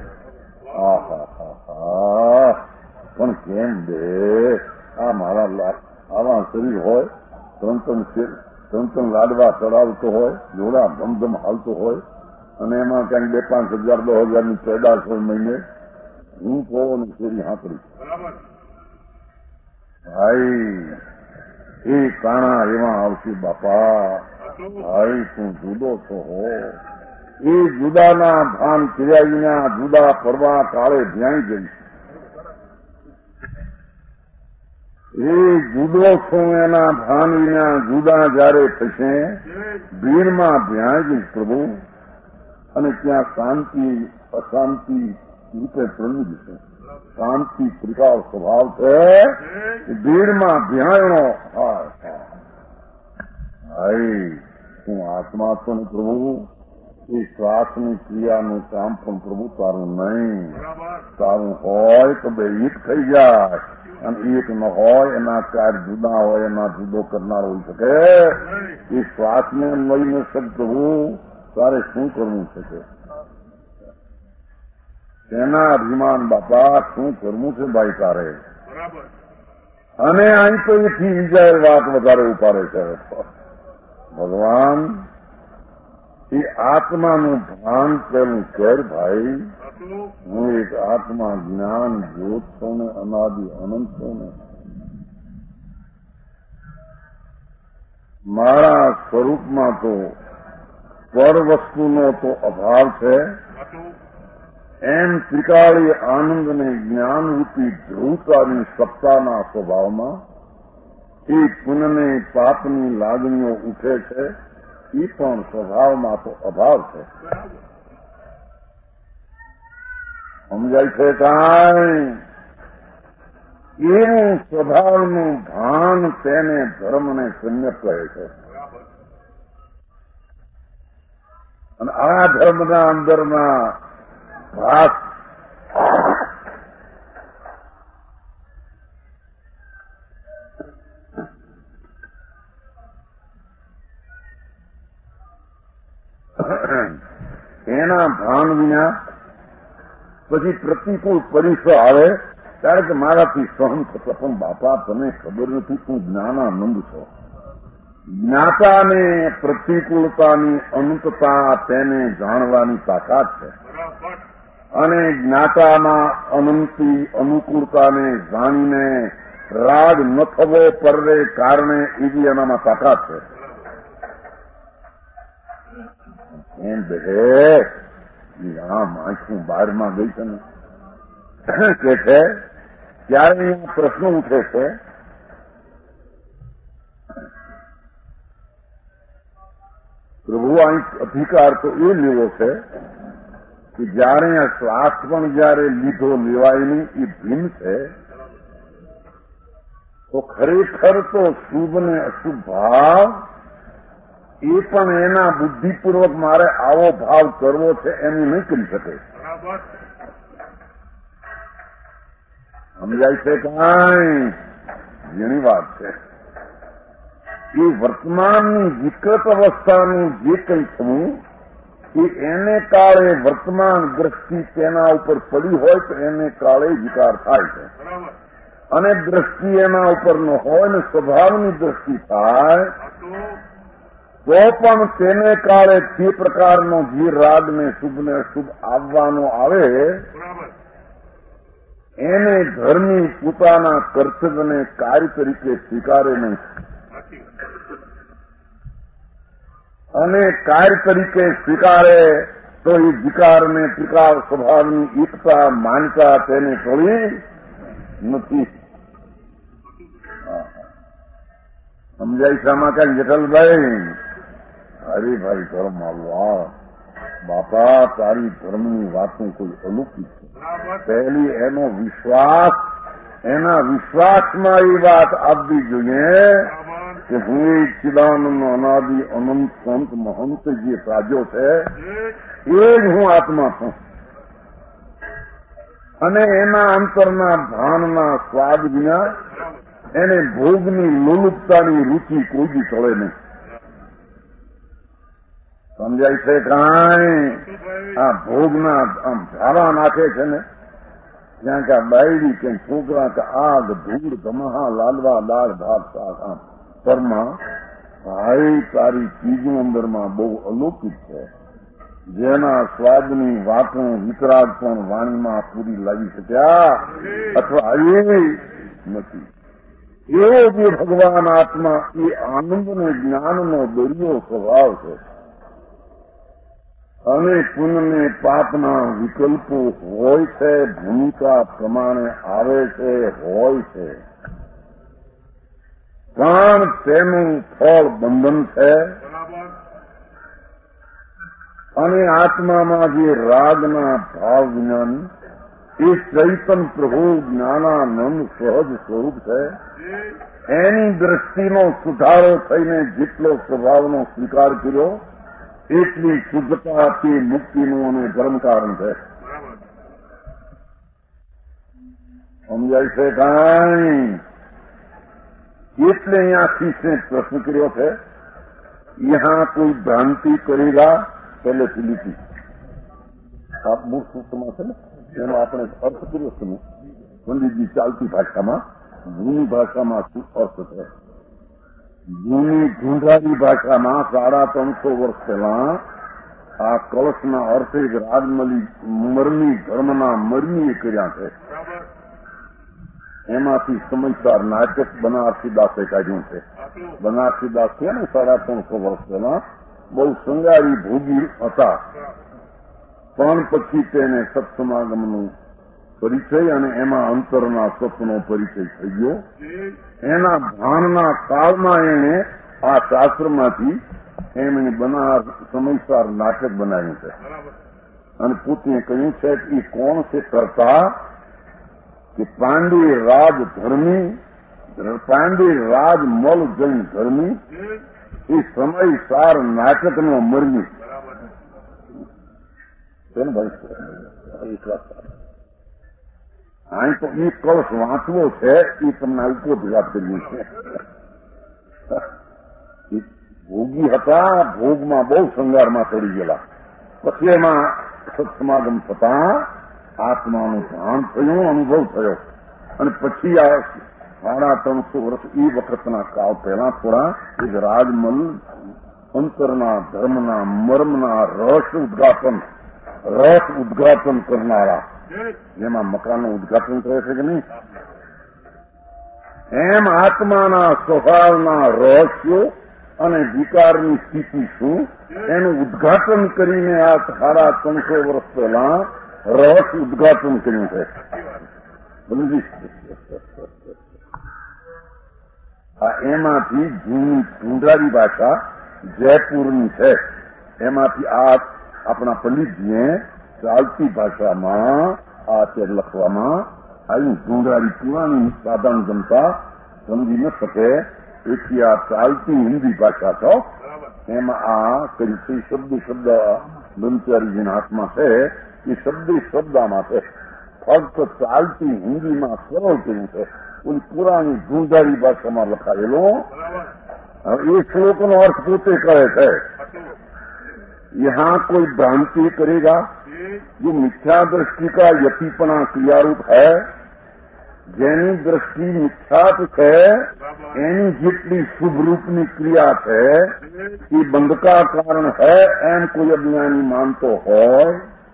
આહા પણ કેમ દે આ મારા આવા શરીર હોય ત્રણ ત્રણ ત્રણ ત્રણ લાડવા ચડાવતો હોય જોડા ધમધમ હાલતો હોય અને એમાં ક્યાંક બે પાંચ હજાર દસ હજારની પેદાશ હોય મહિને હું કહો ને શેરી હાંકડી ભાઈ એ કાણા એમાં આવશે બાપા ભાઈ તું જુદો છો હો એ જુદાના ભાન ક્રિયાના જુદા ફરવા કાળે ભ્યાઈ ગઈ એ જુદો છું એના ભાન વિના જુદા જયારે થશે ભીડમાં ભ્યાઈ ગઈ પ્રભુ અને ત્યાં શાંતિ અશાંતિ રૂપે પ્રણી જશે શાંતિ ત્રિકાળ સ્વભાવ છે ભીડમાં ભ્યાયણો ભાઈ હું આત્મા છું પ્રભુ એ શ્વાસની ક્રિયાનું કામ પણ પ્રભુ તારું નહીં તારું હોય તો બે એક થઈ જાય અને એક ન હોય એના ચાર જુદા હોય એના જુદો કરનાર હોઈ શકે એ શ્વાસને લઈને સબ પ્રભુ તારે શું કરવું શકે તેના અભિમાન બાપા શું કરવું છે ભાઈ તારે અને અહીં તો એથી બીજા વાત વધારે ઉપાડે છે ભગવાન એ આત્માનું ભાન પેલું કર ભાઈ હું એક આત્મા જ્ઞાન જ્યોત છું ને અનાદિ અનંત છું ને મારા સ્વરૂપમાં તો પર વસ્તુનો તો અભાવ છે એમ ત્રિકાળી આનંદ અને જ્ઞાનરૂપી ધ્રુવતાની સત્તાના સ્વભાવમાં એ પુણ્યને પાપની લાગણીઓ ઉઠે છે એ પણ સ્વભાવમાં તો અભાવ છે સમજાય છે કાંઈ એવું સ્વભાવનું ભાન તેને ધર્મને સંયત કહે છે અને આ ધર્મના અંદરના ભાગ એના ભાન વિના પછી પ્રતિકૂળ પરિસર આવે ત્યારે કે મારાથી સહન થતો પણ બાપા તને ખબર નથી તું જ્ઞાનાનંદ છો જ્ઞાતાને પ્રતિકૂળતાની અનંતતા તેને જાણવાની તાકાત છે અને જ્ઞાતામાં અનંતી અનુકૂળતાને જાણીને રાગ ન થવો પરવે કારણે એવી એનામાં તાકાત છે એમ બે આમ આંખું બહારમાં ગઈ છે ને કે છે ત્યારે એવો પ્રશ્ન ઉઠે છે પ્રભુ અહીં અધિકાર તો એ લેવો છે કે જયારે આ શ્વાસ પણ જયારે લીધો લેવાય નહીં એ ભીમ છે તો ખરેખર તો શુભ ને અશુભ ભાવ એ પણ એના બુદ્ધિપૂર્વક મારે આવો ભાવ કરવો છે એનું નહીં કરી શકે સમજાય છે કાંઈ જેની વાત છે એ વર્તમાનની વિકૃત અવસ્થાનું જે કંઈ થવું એ એને કાળે વર્તમાન દ્રષ્ટિ તેના ઉપર પડી હોય તો એને કાળે વિકાર થાય છે અને દ્રષ્ટિ એના ઉપર ન હોય ને સ્વભાવની દ્રષ્ટિ થાય તો પણ તેને કાળે તે પ્રકારનો જે રાગ ને શુભ ને અશુભ આવવાનો આવે એને ધર્મી પોતાના કર્તવ્યને કાર્ય તરીકે સ્વીકારે નહીં અને કાર્ય તરીકે સ્વીકારે તો એ વિકારને ત્રિકાર સ્વભાવની એકતા માનતા તેને થોડી નથી. સમજાય શામાં ક્યાં જેઠલભાઈ? હરિભાઈ ધર્મ આવવા બાપા તારી ધર્મની વાતનું કોઈ અલૌકિક છે. પહેલી એનો વિશ્વાસ, એના વિશ્વાસમાં એ વાત આપવી જોઈએ કે હું એ ચિદાનંદ અનાદિ અનંત સંત મહંત જે સાજો છે એ જ હું આત્મા છું. અને એના અંતરના ભાનના સ્વાદ વિના એને ભોગની લોલુપતાની રૂચિ કોઈ બી ચડે નહીં. સમજાય છે કાંઈ? આ ભોગના આમ ધારા નાખે છે ને, જ્યાં કે બાયડી કે છોકરા કે આગ ધૂળ ધમાહા લાલવા દાળ ભાત શાક આમ પરમાં ભાઈ તારી ચીજની અંદરમાં બહુ અલૌકિક છે, જેના સ્વાદની વાતો વિતરાગ પણ વાણીમાં પૂરી લાવી શક્યા અથવા આવી નથી. એ જે ભગવાન આત્મા એ આનંદનો જ્ઞાનનો દરિયો સ્વભાવ છે. અને પુણ્યને પાપના વિકલ્પો હોય છે, ભૂમિકા પ્રમાણે આવે છે, હોય છે, પણ તેનું ફળ બંધન છે. અને આત્મામાં જે રાગના ભાવ વિનાની એ ચૈતન પ્રભુ જ્ઞાનાનંદ સહજ સ્વરૂપ છે. એની દ્રષ્ટિનો સુધારો થઈને જેટલો સ્વભાવનો સ્વીકાર કર્યો એટલી શુદ્ધતા તે મુક્તિનું અને ધર્મ કારણ છે. સમજાય છે કાંઈ? એટલે અહીંયા શિષ્ય પ્રશ્ન કર્યો છે, યહાં કોઈ ભ્રાંતિ કરેગા પહેલેથી લીધી આપ મૂળ સૂત્રમાં છે ને, એનો આપણે અર્થ કર્યો છે. પંડિતજી ચાલતી ભાષામાં, જૂની ભાષામાં શું અર્થ છે? જૂની ઢૂંઢારી ભાષામાં સાડા ત્રણસો વર્ષ પહેલા આ કળશના અર્થે જ રાજમલી મરની ધર્મના મરમીએ કર્યા છે. એમાંથી સમજદાર નાટક બનારસી દાસે કાઢ્યું છે. બનારસી દાસ છે ને સાડા ત્રણસો વર્ષ પહેલા બહુ શૃંગારી ભોગી હતા, પણ પછી તેને સત્સમાગમનું પરિચય અને એમાં અંતરના સત્વનો પરિચય થઈ ગયો. એના ભાનના કાળમાં એણે આ શાસ્ત્રમાંથી એમણે બનાર સમયસાર નાટક બનાવ્યું છે. અને પોતે કહ્યું છે કે એ કોણ છે કરતા કે પાંડે રાજ ધર્મી, પાંડે રાજ મલ જૈન ધર્મી, એ સમયસાર નાટકનો મરમી. અહીં તો એ કળશ વાંચવો છે એ તમને ઉકો ભેગા કર્યું છે. ભોગી હતા, ભોગમાં બહુ શૃંગારમાં ચડી ગયેલા, પછી એમાં સત્સમાગમ થતા આત્માનું ભાન થયું, અનુભવ થયો. અને પછી આ સાડા ત્રણસો વર્ષ એ વખતના કાળ પહેલા થોડા એક રાજમલ અંતરના ધર્મના મર્મના રસ ઉદઘાટન રસ ઉદઘાટન કરનારા, જેમાં મકાનનું ઉદઘાટન કરે છે કે નહીં, એમ આત્માના સ્વભાવના રહસ્યો અને વિકારની સ્થિતિ શું એનું ઉદઘાટન કરીને આ સાડા ત્રણસો વર્ષ પહેલા રહસ ઉદઘાટન કર્યું છે. આ એમાંથી જૂની ઢૂંઢારી ભાષા જયપુરની છે, એમાંથી આ આપણા પંડિતજીએ ચાલતી ભાષામાં આ અત્યારે લખવામાં આવી. ઢૂંઢારી પુરાણી સાધારણ જનતા સમજી ન શકે એથી આ ચાલતી હિન્દી ભાષા છો, એમાં આ કરી છે. શબ્દ શબ્દ બ્રહ્મચારીજીના હાથમાં છે, એ શબ્દ શબ્દામાં છે. ફક્ત ચાલતી હિન્દીમાં સરળ કર્યું છે, કોઈ પુરાણી ઢૂંઢારી ભાષામાં લખાયેલો. એ શ્લોકનો અર્થ પોતે કહે છે, यहाँ कोई भ्रांति करेगा जो मिथ्या दृष्टि का यतिपना क्रियारूप है, જેની દ્રષ્ટિ મિથ્યાત છે એની જેટલી શુભ રૂપની ક્રિયા છે એ બંધકા કારણ है એમ કોઈ અજ્ઞાની માનતો હોય.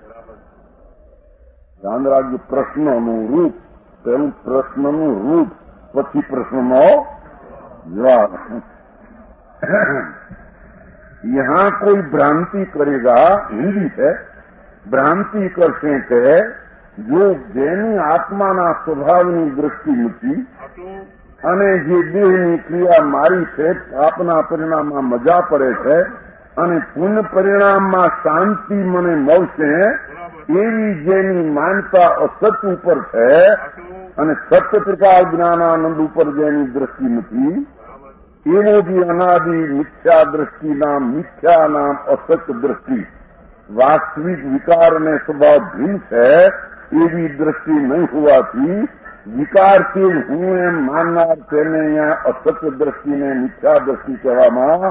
ધ્યાન રાખજો, પ્રશ્નનું રૂપ, પેલું પ્રશ્નનું રૂપ, પછી પ્રશ્નનો જવાબ. यहां कोई भ्रांति करेगा, हिंदी है, भ्रांति करશે કે જો જેની આત્માના સ્વભાવની દ્રષ્ટિ મૂકી અને જે દેહની ક્રિયા મારી છે, પાપના પરિણામમાં મજા પડે છે અને પુણ્ય પરિણામમાં શાંતિ મને મળશે, એવી જેની માનતા અસત ઉપર છે અને સત્ય પ્રકાર જ્ઞાનાનંદ ઉપર જેની દ્રષ્ટિ મૂકી, એવો જે અનાદિ મિથ્યા દ્રષ્ટિ નામ, મિથ્યા નામ અસત દ્રષ્ટિ, વાસ્તવિક વિકાર ને સ્વભાવ ભિન્ન છે એવી દ્રષ્ટિ નહીં હોવાથી વિકારથી હું એમ માનનાર તેને અહીંયા અસત્ય દ્રષ્ટિને મિથ્યા દ્રષ્ટિ કહેવામાં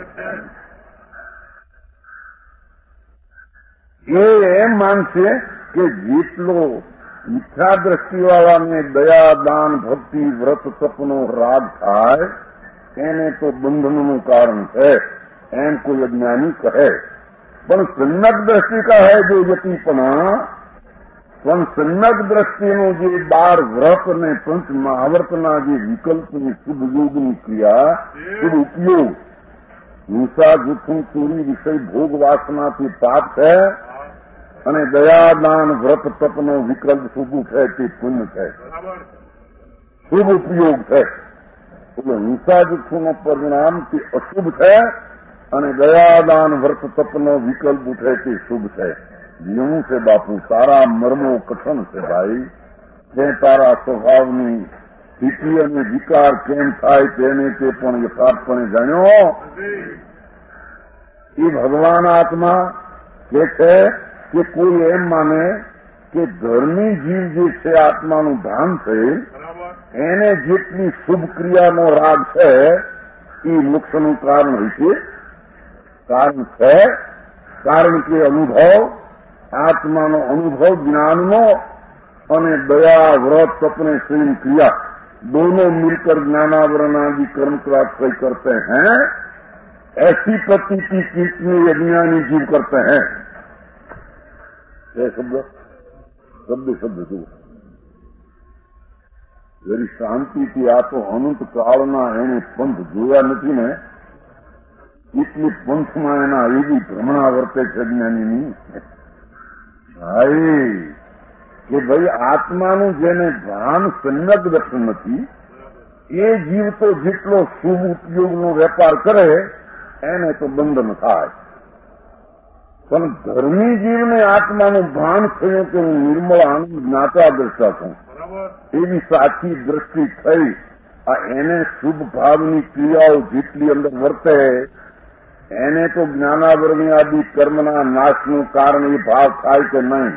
એ એમ માનશે કે જેટલો મિથ્યા દ્રષ્ટિવાળાને દયા, દાન, ભક્તિ, વ્રત, તપનો રાગ થાય એને તો બંધનનું કારણ છે એમ કોઈ અજ્ઞાની કહે. પણ સન્નક દ્રષ્ટિ કહે જો જતી પણ પણ સન્નક દ્રષ્ટિનું જે બાર વ્રત અને પંચ મહાવર્તના જે વિકલ્પની શુભ યોગની ક્રિયા, શુભ ઉપયોગ, હિંસા, જૂઠું, ચોરી, વિષય, ભોગ, વાસનાથી પાપ છે અને દયા, દાન, વ્રત, તપનો વિકલ્પ શુભ છે તે પુણ્ય છે, શુભ ઉપયોગ છે. એટલે હિંસા, જૂઠુંનો પરિણામ તે અશુભ છે અને દયાદાન વ્રત તપનો વિકલ્પ ઉઠે તે શુભ છે. એવું છે બાપુ, તારા મર્મો કથન છે ભાઈ, તે તારા સ્વભાવની સ્થિતિ અને વિકાર કેમ થાય તેને તે પણ યથાર્થપણે જાણ્યો. એ ભગવાન આત્મા કે છે કે કોઈ એમ માને કે ધર્મી જીવ જે છે આત્માનું ભાન છે એને જેટલી શુભ ક્રિયાનો રાગ છે એ મોક્ષનું કારણ હોય છે. કારણ છે કારણ કે અનુભવ, આત્માનો અનુભવ જ્ઞાનનો અને दया व्रत अपने स्वयं क्रिया दोनों मिलकर ज्ञानावरण आदि कर्म प्राप्त करते हैं. ऐसी प्रतीति कितने अज्ञानी जीव करते हैं. ये शब्द शब्द शब्द जो जरी शांतिથી આ તો અનંત કાળના એને પંથ જોયા નથી ને એટલી પંથમાં એના એવી ભ્રમણા વર્તે છે જ્ઞાનીની ભાઈ કે ભાઈ આત્માનું જેને ભાન સંલગ્ન દર્શન નથી એ જીવ તો જેટલો શુભ ઉપયોગનો વેપાર કરે એને તો બંધન થાય. પણ ધર્મી જીવને આત્માનું ભાન થયું કે હું નિર્મળ આનંદ જ્ઞાતા દ્રષ્ટા છું એવી સાચી દ્રષ્ટિ થઈ. આ એને શુભ ભાવની ક્રિયાઓ જેટલી અંદર વર્તે એને તો જ્ઞાનાવરણી આદિ કર્મના નાશનું કારણ એ ભાવ થાય કે નહીં.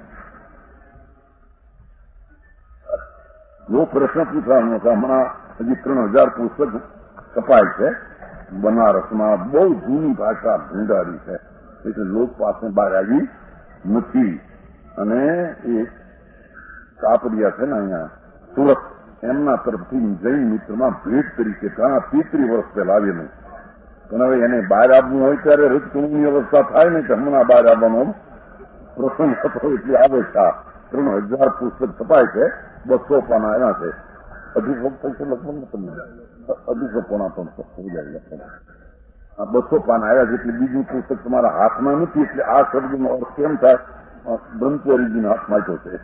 જો પ્રશ્ન પૂછવાનો છે, હમણાં હજી ત્રણ હજાર પુસ્તક છપાય છે બનારસમાં, બહુ જૂની ભાષા ભૂંડારી છે એટલે લોક પાસે બહાર આવી નથી. અને એ કાપડિયા છે ને અહીંયા સુરત, એમના તરફથી જૈન મિત્રમાં ભેટ તરીકે ઘણા પિત્રી વર્ષ પહેલા આવેલું. પણ હવે એને બહાર આવવું હોય ત્યારે રજકુળની અવસ્થા થાય ને કે હમણાં બહાર આવવાનો પ્રસંગ થતો એટલે આવે છે. ત્રણ હજાર પુસ્તક છપાય છે, બસો પાના એના છે. અઢીસો થશે લગભગ તમને અઢીસો પોણા પણ થઈ જાય. આ બસો પાના આવ્યા છે એટલે બીજું પુસ્તક તમારા હાથમાં નથી. એટલે આ શબ્દનો અર્થ કેમ થાય? બ્રહ્મચોરીજીના હાથમાં તો છે.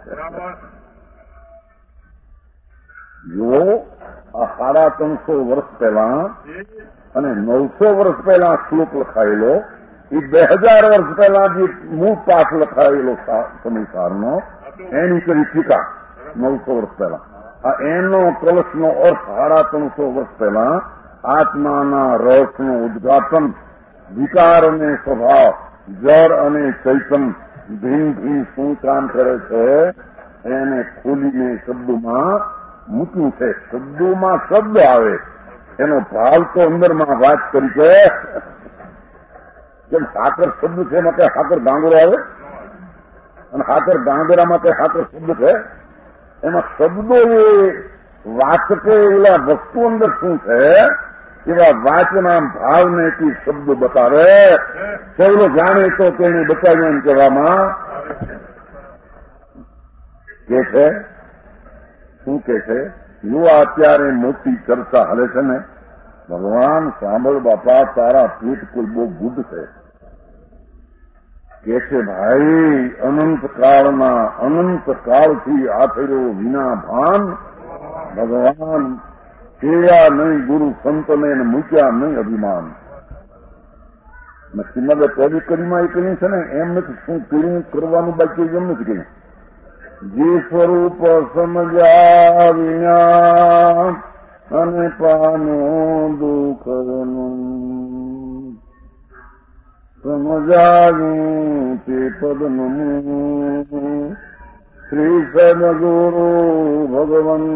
જો આ સાડા ત્રણસો વર્ષ પહેલા અને નવસો વર્ષ પહેલા શ્લોક લખાયેલો એ બે હજાર વર્ષ પહેલા જે મૂળ પાઠ લખાયેલો સમયસારનો એની કરી ટીકા નવસો વર્ષ પહેલા. આ એનો કલશનો અર્થ સાડા ત્રણસો વર્ષ પહેલા આત્માના રહસ્યનું ઉદ્ઘાટન, વિકાર અને સ્વભાવ, જળ અને ચૈતન ભિન્ન ભિન્ન શું કામ કરે છે એને ખોલીને શબ્દોમાં મૂક્યું છે. શબ્દોમાં શબ્દ આવે એનો ભાવ તો અંદરમાં વાત કરી છે. કેમ સાકર શબ્દ છે એમાં કઈ સાકર ગાંગરો આવે અને સાકર ગાંગરામાં કઈ સાકર શબ્દ છે. એમાં શબ્દો એ વાચકે એવા વસ્તુ અંદર શું છે એવા વાચના ભાવને થી શબ્દો બતાવે. સૌનો જાણે તો તેને બતાવ્યું એમ કહેવામાં કે છે. શું કે છે? યુવા અત્યારે મોટી ચર્ચા હાલે છે ને ભગવાન સાંભળ બાપા, તારા પેટ કોઈ બહુ ગુડ છે. કે છે ભાઈ, અનંત કાળમાં અનંત કાળથી આથેરો વિના ભાન ભગવાન કેયા નહીં ગુરુ સંતને મૂક્યા નહીં અભિમાન. શ્રીમદે પહેલી કડીમાં એ કહ્યું છે ને, એમ નથી શું કર્યું કરવાનું બાકી એમ નથી કહ્યું. જે સ્વરૂપ સમજ્યા વિના અને પાનો દુઃખનું સમજાવ્યું તે પદનું શ્રી સદગુરુ ભગવાન.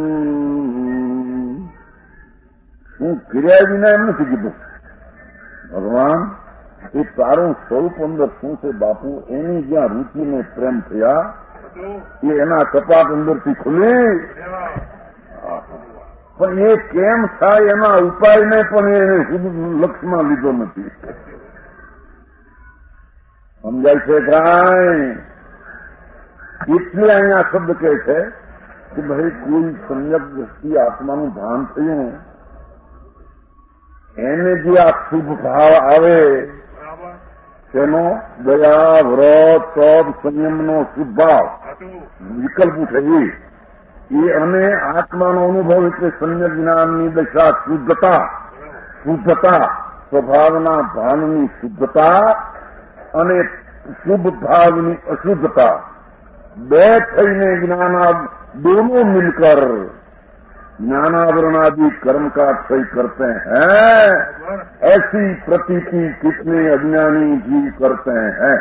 હું કર્યા વિના એમ નથી કીધું. ભગવાન એ તારું સ્વરૂપ અંદર શું છે બાપુ, એની જ્યાં રૂચિને પ્રેમ થયા એ એના કપાટ અંદરથી ખુલી. પણ એ કેમ થાય એના ઉપાયને પણ એને લક્ષમાં લીધો નથી. સમજાય છે કાંઈ? એટલે અહીંયા શબ્દ કહે છે કે ભાઈ કોઈ સમ્યક દ્રષ્ટિ આત્માનું ભાન થયું, એને જે આ શુભ ભાવ આવે તેનો દયા, વ્રત, તપ, સંયમનો શુભ ભાવ વિકલ્પ ઉઠે એ અને આત્માનો અનુભવ એટલે સમ્યક જ્ઞાનની દશા, શુદ્ધતા શુદ્ધતા સ્વભાવના ભાનની શુદ્ધતા અને શુભ ભાવની અશુદ્ધતા બે થઈને જ્ઞાનાદ दोनों मिलकर ज्ञानावरणादि कर्म का क्षय करते हैं. ऐसी प्रतीति कितने अज्ञानी जीव करते हैं.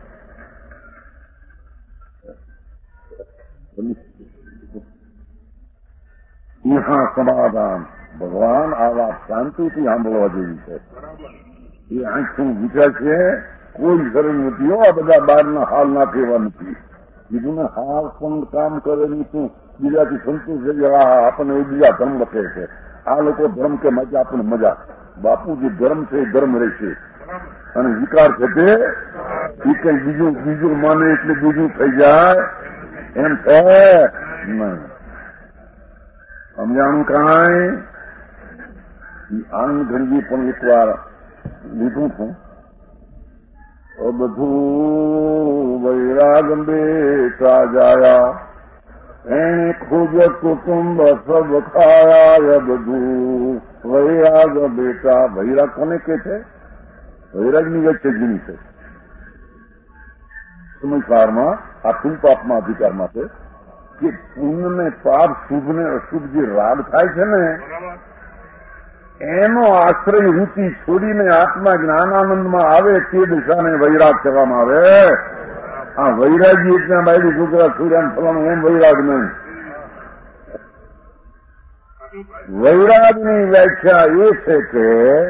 यहाँ समाधान भगवान આ વાત શાંતિથી સાંભળવા જેવી છે. એ આંખું વિચાર છે, કોઈ જરૂર નથી. આ બધા બહારના હાલ ના કહેવા નથી. બીજું ને હાલ પણ કામ કરે નહીં શું બીજાથી સંતુષ્ટ થઈ ગયા. આપણને બીજા ધર્મ લખે છે. આ લોકો ધર્મ કે મજા, આપણને મજા. બાપુ જે ધર્મ છે એ ધર્મ રહેશે અને વિકાર છે તે એ કઈ બીજું બીજું માને એટલે બીજું થઈ જાય એમ છે નહીં. સમજાણું કાંઈ? આનંદ ઘડી પણ એક વાર લીધું છું. બધું વૈરાગ બેટા જાયા, એને ખુદ કુટુંબ સબ ખાયા. બધું વૈરાગ બેટા. વૈરાગ કોને કે છે? વૈરાગની વચ્ચે જીની છે. સમજકારમાં આ પુલ પાપમાં અધિકારમાં છે કે પુણ્ય ને પાપ, શુભ ને અશુભ જે રાગ થાય છે ને એનો આશ્રય રૂચિ છોડીને આત્મા જ્ઞાનાનંદમાં આવે તે દિશાને વૈરાગ કહેવામાં આવે. આ વૈરાગી એટલે બાયડી છોકરા છોડ્યા ફલાનું એમ વૈરાગ નહીં. વૈરાગની વ્યાખ્યા એ છે કે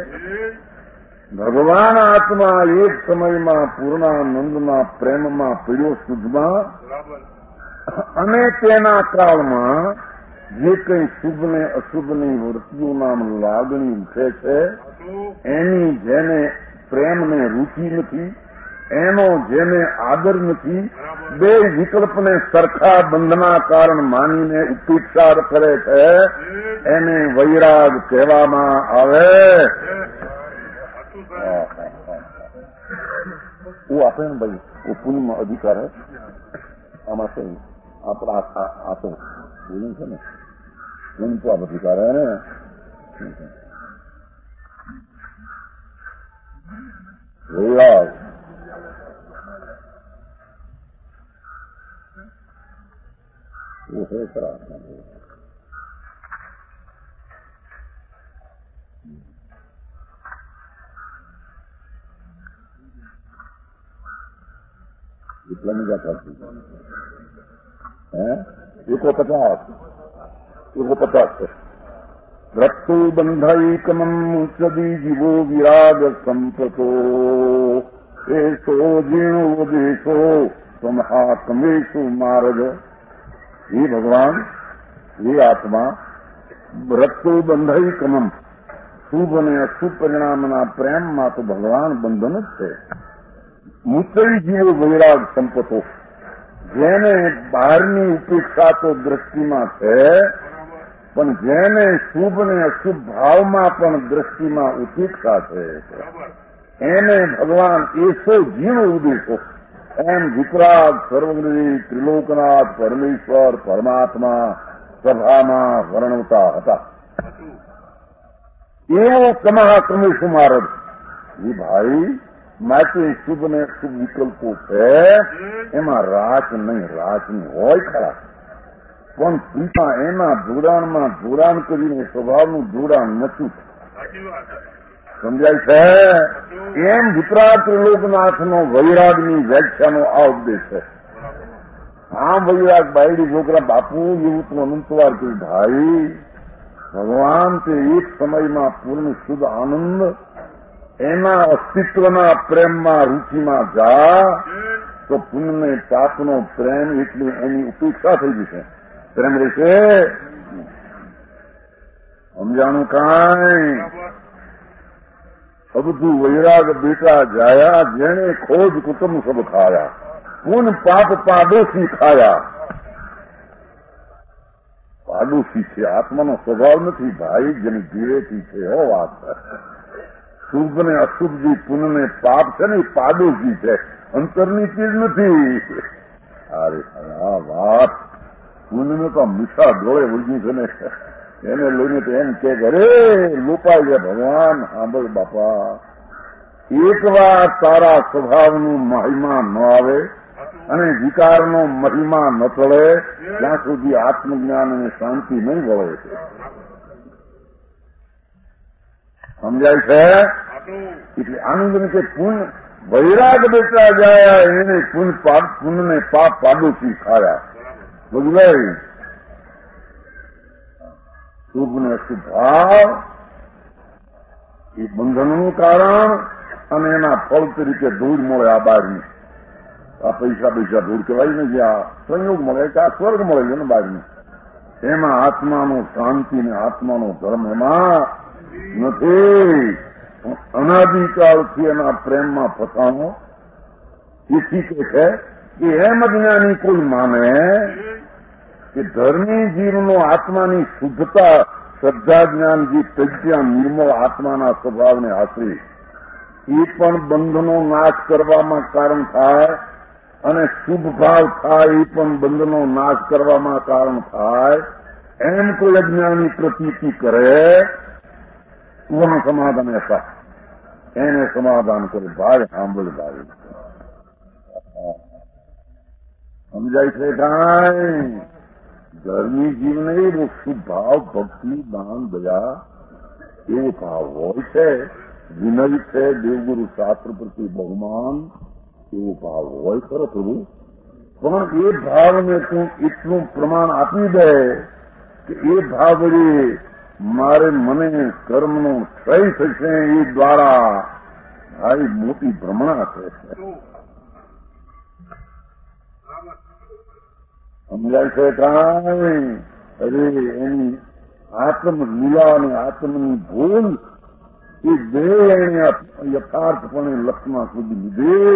ભગવાન આત્મા એક સમયમાં પૂર્ણાનંદમાં પ્રેમમાં પીડ્યો શુદ્ધમાં અને તેના કાળમાં જે કંઈ શુભ ને અશુભની વૃત્તિઓના લાગણી ઉઠે છે એની જેને પ્રેમ ને રૂચિ નથી, એનો જેને આદર નથી, બે વિકલ્પને સરખા બંધના કારણ માનીને ઉપેક્ષા કરે છે એને વૈરાગ કહેવામાં આવે. वो आपे भाई वो पुण्य अधिकार है आमा से આપણા આપે બોલું છે ને પુણ્ય તો આ અધિકાર હે ને. વૈરાગ वो है खरा. कितना नहीं जाता है? एक को पचास एक को पचास रक्तो बंधईकमं सदी जीवो विराग संपतो ऐसो जीर्णो देशो समात्मेशु मार्ग. ये भगवान ये आत्मा रक्तो बंधईकमं શુભ અને અશુભ પરિણામના પ્રેમમાં તો ભગવાન બંધન જ છે. મુચઈ જીવો વૈરાગ સંપતો, જેને બહારની ઉપેક્ષા તો દ્રષ્ટિમાં છે પણ જેને શુભ ને અશુભ ભાવમાં પણ દ્રષ્ટિમાં ઉપેક્ષા છે એને ભગવાન એસો જીવ ઉદેશો એમ વિતરાગ સર્વગ્રહી ત્રિલોકનાથ પરમેશ્વર પરમાત્મા સભામાં વર્ણવતા હતા. એવો કમહાક્રમેશ માર્ગ એ ભાઈ માટે શુભ ને શુભ વિકલ્પો છે એમાં રાચ નહીં, રાચની હોય ખરા પણ પિતા એના જોડાણમાં જોડાણ કરીને સ્વભાવનું જોડાણ નથી. સમજાય છે? એમ વિતરાગ ત્રિલોકનાથનો વૈરાગની વ્યાખ્યાનો આ ઉપદેશ છે. આમ વૈરાગ બાયડી છોકરા બાપુ એવું તો અનંતવાર કહ્યું ભાઈ ભગવાન તે એક સમયમાં પૂર્ણ શુદ્ધ આનંદ એના અસ્તિત્વના પ્રેમમાં રૂચિમાં જા તો પુણ્ય પાપનો પ્રેમ એટલી એની ઉપેક્ષા થઈ જશે. પ્રેમ રહેશે સમજાણું કાંઈ અબધું વૈરાગ બેટા જાયા જેણે ખોજ કુટુંબ સબ ખાયા પૂન પાપ પાડોશી ખાયા. પાડોશી છે આત્માનો સ્વભાવ નથી ભાઈ જેને ધીરેથી છે હો વાત. શુભ ને અશુભ જે પુન ને પાપ છે ને એ પાડોશી છે, અંતરની ચીજ નથી. અરે આ વાત પુનને તો મીઠા ગોળે વળગ્યું છે ને એને લઈને તો એમ કે ઘરે લોપાઈ ગયા. ભગવાન સાંભળ બાપા, એક વાર તારા સ્વભાવનું મહિમા ન આવે અને વિકારનો મહિમા ન ચડે ત્યાં સુધી આત્મજ્ઞાન અને શાંતિ નહીં વળે છે. સમજાય છે? એટલે આનંદ કે પુન વૈરાગ બેટા જાય એને પુન પુનને પાપ પાડોશી ખાયા. બુજવાય શુભ ને અશુભ ભાવ એ બંધનનું કારણ અને એના ફળ તરીકે ધૂળ મળે. આ બહારની આ પૈસા પૈસા ધૂળ કહેવાય ને જે આ સંયોગ મળે કે આ સ્વર્ગ મળે છે ને બહારની એમાં આત્માનો શાંતિ ને આત્માનો ધર્મ એમાં નથી. અનાદિકાળથી એના પ્રેમમાં ફસાણો. એથી કે છે કે એમ જ્ઞાની કોઈ માને કે ધર્મી જીવનો આત્માની શુદ્ધતા શ્રદ્ધા જ્ઞાન જે પ્રજ્ઞા નિર્મળ આત્માના સ્વભાવને આશરે એ પણ બંધનો નાશ કરવામાં કારણ થાય અને શુભ ભાવ થાય એ પણ બંધનો નાશ કરવામાં કારણ થાય એમ કોઈ અજ્ઞાની પ્રતીતિ કરે વહાં સમાધાન એસા એને સમાધાન કરે. ભાઈ સાંભળ ભાઈ સમજાય છે કાંઈ? ધર્મી જીવને એવો શુભ ભાવ ભક્તિ દાન દયા એવો ભાવ હોય છે, વિનય છે, દેવગુરુ શાસ્ત્ર પ્રતિ બહુમાન એવો ભાવ હોય ખરો થોડું. પણ એ ભાવને તું એટલું પ્રમાણ આપી દે કે એ ભાવ વડે મારે મને કર્મનો ક્ષય થશે એ દ્વારા આવી મોટી ભ્રમણા છે. સમજાય છે કાંઈ? અરે એની આત્મ લીલા અને આત્મની ભૂલ એ બે એને યથાર્થપણે લક્ષમાં સુધી લીધે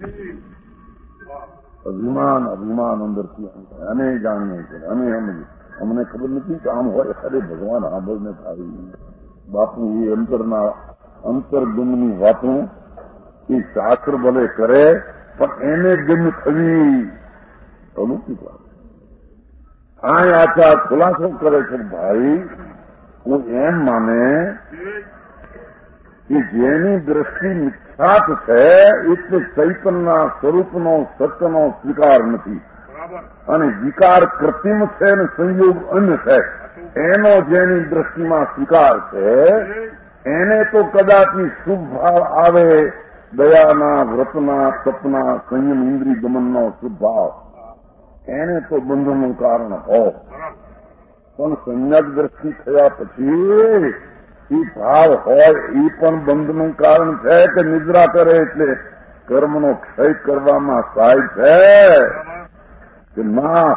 અભિમાન અભિમાન અંદરથી અમે જાણીએ છીએ અમે સમજીએ. અમને ખબર નથી કે આમ હોય. અરે ભગવાન સાંભળને થાય બાપુ એ અંતરના અંતર્ગમની વાતો એ શાસ્ત્ર ભલે કરે પણ એને ગમ થવી અનુકૂળ વાત. આ આચા ખુલાસો કરે છે ભાઈ હું એમ માને કે જેની દ્રષ્ટિ મિથ્યાત છે એટલે ચૈતનના સ્વરૂપનો સત્યનો સ્વીકાર નથી અને વિકાર કૃત્રિમ છે અને સંયોગ અન્ય છે એનો જેની દ્રષ્ટિમાં સ્વીકાર છે એને તો કદાચી શુભ ભાવ આવે, દયાના વ્રતના તપના સંયમ ઇન્દ્રિય દમનનો શુભ ભાવ એને તો બંધનનું કારણ હો. પણ સંયક દ્રષ્ટિ થયા પછી એ ભાવ હોય એ પણ બંધનું કારણ છે કે નિદ્રા કરે એટલે કર્મનો ક્ષય કરવામાં સહાય છે કે ના?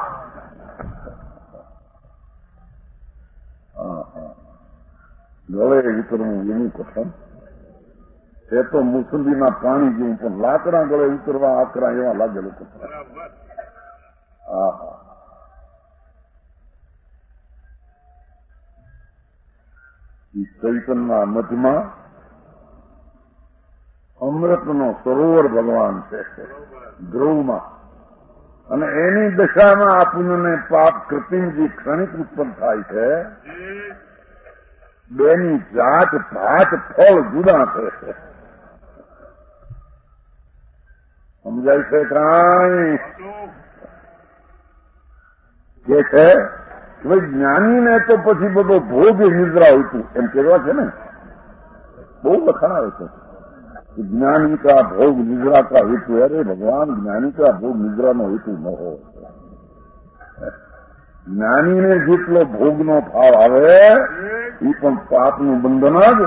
ગળે ઉતરવું એવું કથન એ તો મુસંદીના પાણી જેવું પણ લાકડા ગળે ઉતરવા આકરા એવા લાગેલું કથન. હા હા એ ચૈતનના મધમાં અમૃતનો સરોવર ભગવાન છે ધ્રુવમાં, અને એની દશામાં આ પુણ્યને પાપ કૃત્રિમ જે ક્ષણિક ઉત્પન્ન થાય છે, બેની જાત ભાત ફળ જુદા છે. સમજાય છે કાંઈ? કે છે ભાઈ જ્ઞાનીને તો પછી બધો ભોગ નિદ્રા હોતું એમ કહેવા છે ને, બહુ લખાણ આવે છે ज्ञानी का भोग निद्रा का हेतु. अरे भगवान, ज्ञानी का भोग निद्रा नो हेतु न हो. જ્ઞાની ને જેટલો ભોગનો ભાવ આવે એ પણ પાપનું બંધન જ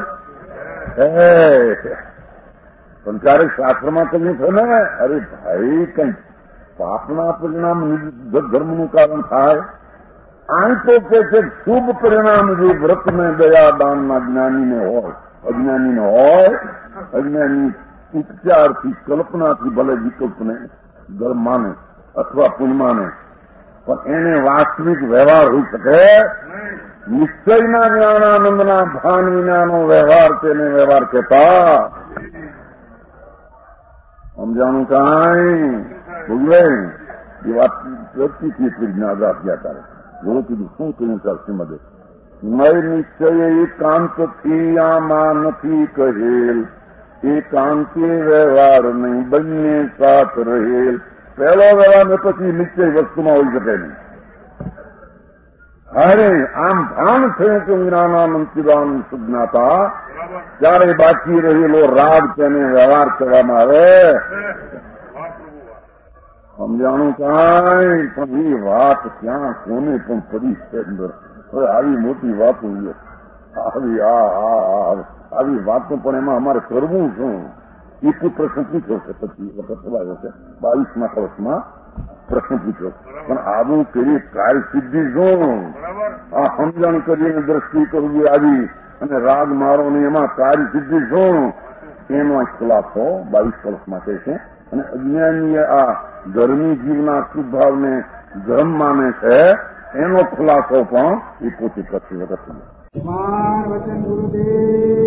પણ ક્યારેક શાસ્ત્રમાં કહ્યું છે ને, અરે ભાઈ કંઈક પાપના પરિણામ ધર્મનું કારણ થાય. આમ તો કે છે શુભ પરિણામ જે વ્રતને દયા દાનના જ્ઞાનીને હોય, અજ્ઞાનીને હોય, અજ્ઞાની ઉપચારથી કલ્પનાથી ભલે વિકલ્પને ધર્મ માને અથવા પુણ્ય માને, પણ એને વાસ્તવિક વ્યવહાર હોઈ શકે. નિશ્ચયના જ્ઞાનાનંદના ભાન વિનાનો વ્યવહાર તેને વ્યવહાર કહેતા. સમજાણું કાંઈ? ભૂલે એ વાત વ્યક્તિથી એટલી જ્ઞાન આપ્યા તારે એવું કીધું. શું કહ્યું ચાલ શ્રીમદે? મય નિશ્ચય એકાંતથી આમાં નથી કહેલ, એકાંતે વ્યવહાર નહીં બંને સાથ રહેલ. પહેલો વ્યવહાર ને પછી નિશ્ચય વસ્તુમાં હોઈ શકે નહીં. અરે આમ ભાન થયું કે જ્ઞાનાનંદ ચિદાનંદ સુજ્ઞાતા, ત્યારે બાકી રહેલો રાગ તેને વ્યવહાર કરવામાં આવે. સમજાણું કાંઈ? પણ એ વાત ક્યાં કોને પણ પડી છે અંદર. હવે આવી મોટી વાતો આવી આ આવી વાતો પણ એમાં અમારે કરવું શું? એ કોઈ પ્રશ્ન પૂછ્યો છે, પછી વખત થવાયો છે બાવીસમા વર્ષમાં પ્રશ્ન પૂછ્યો. પણ આવું કરી કાર્ય સિદ્ધિ શું? આ સમજણ કરીને દ્રષ્ટિ કરવી આવી અને રાગ મારો ને એમાં કાર્ય સિદ્ધિ શું? એનો ખુલાસો બાવીસ વર્ષમાં કહે છે. અને અજ્ઞાની આ ધર્મી જીવના સ્વભાવને ધર્મ માને છે, એનો ખુલાસો પણ એ પોતે કરતી વખત. વચન ગુરુદેવ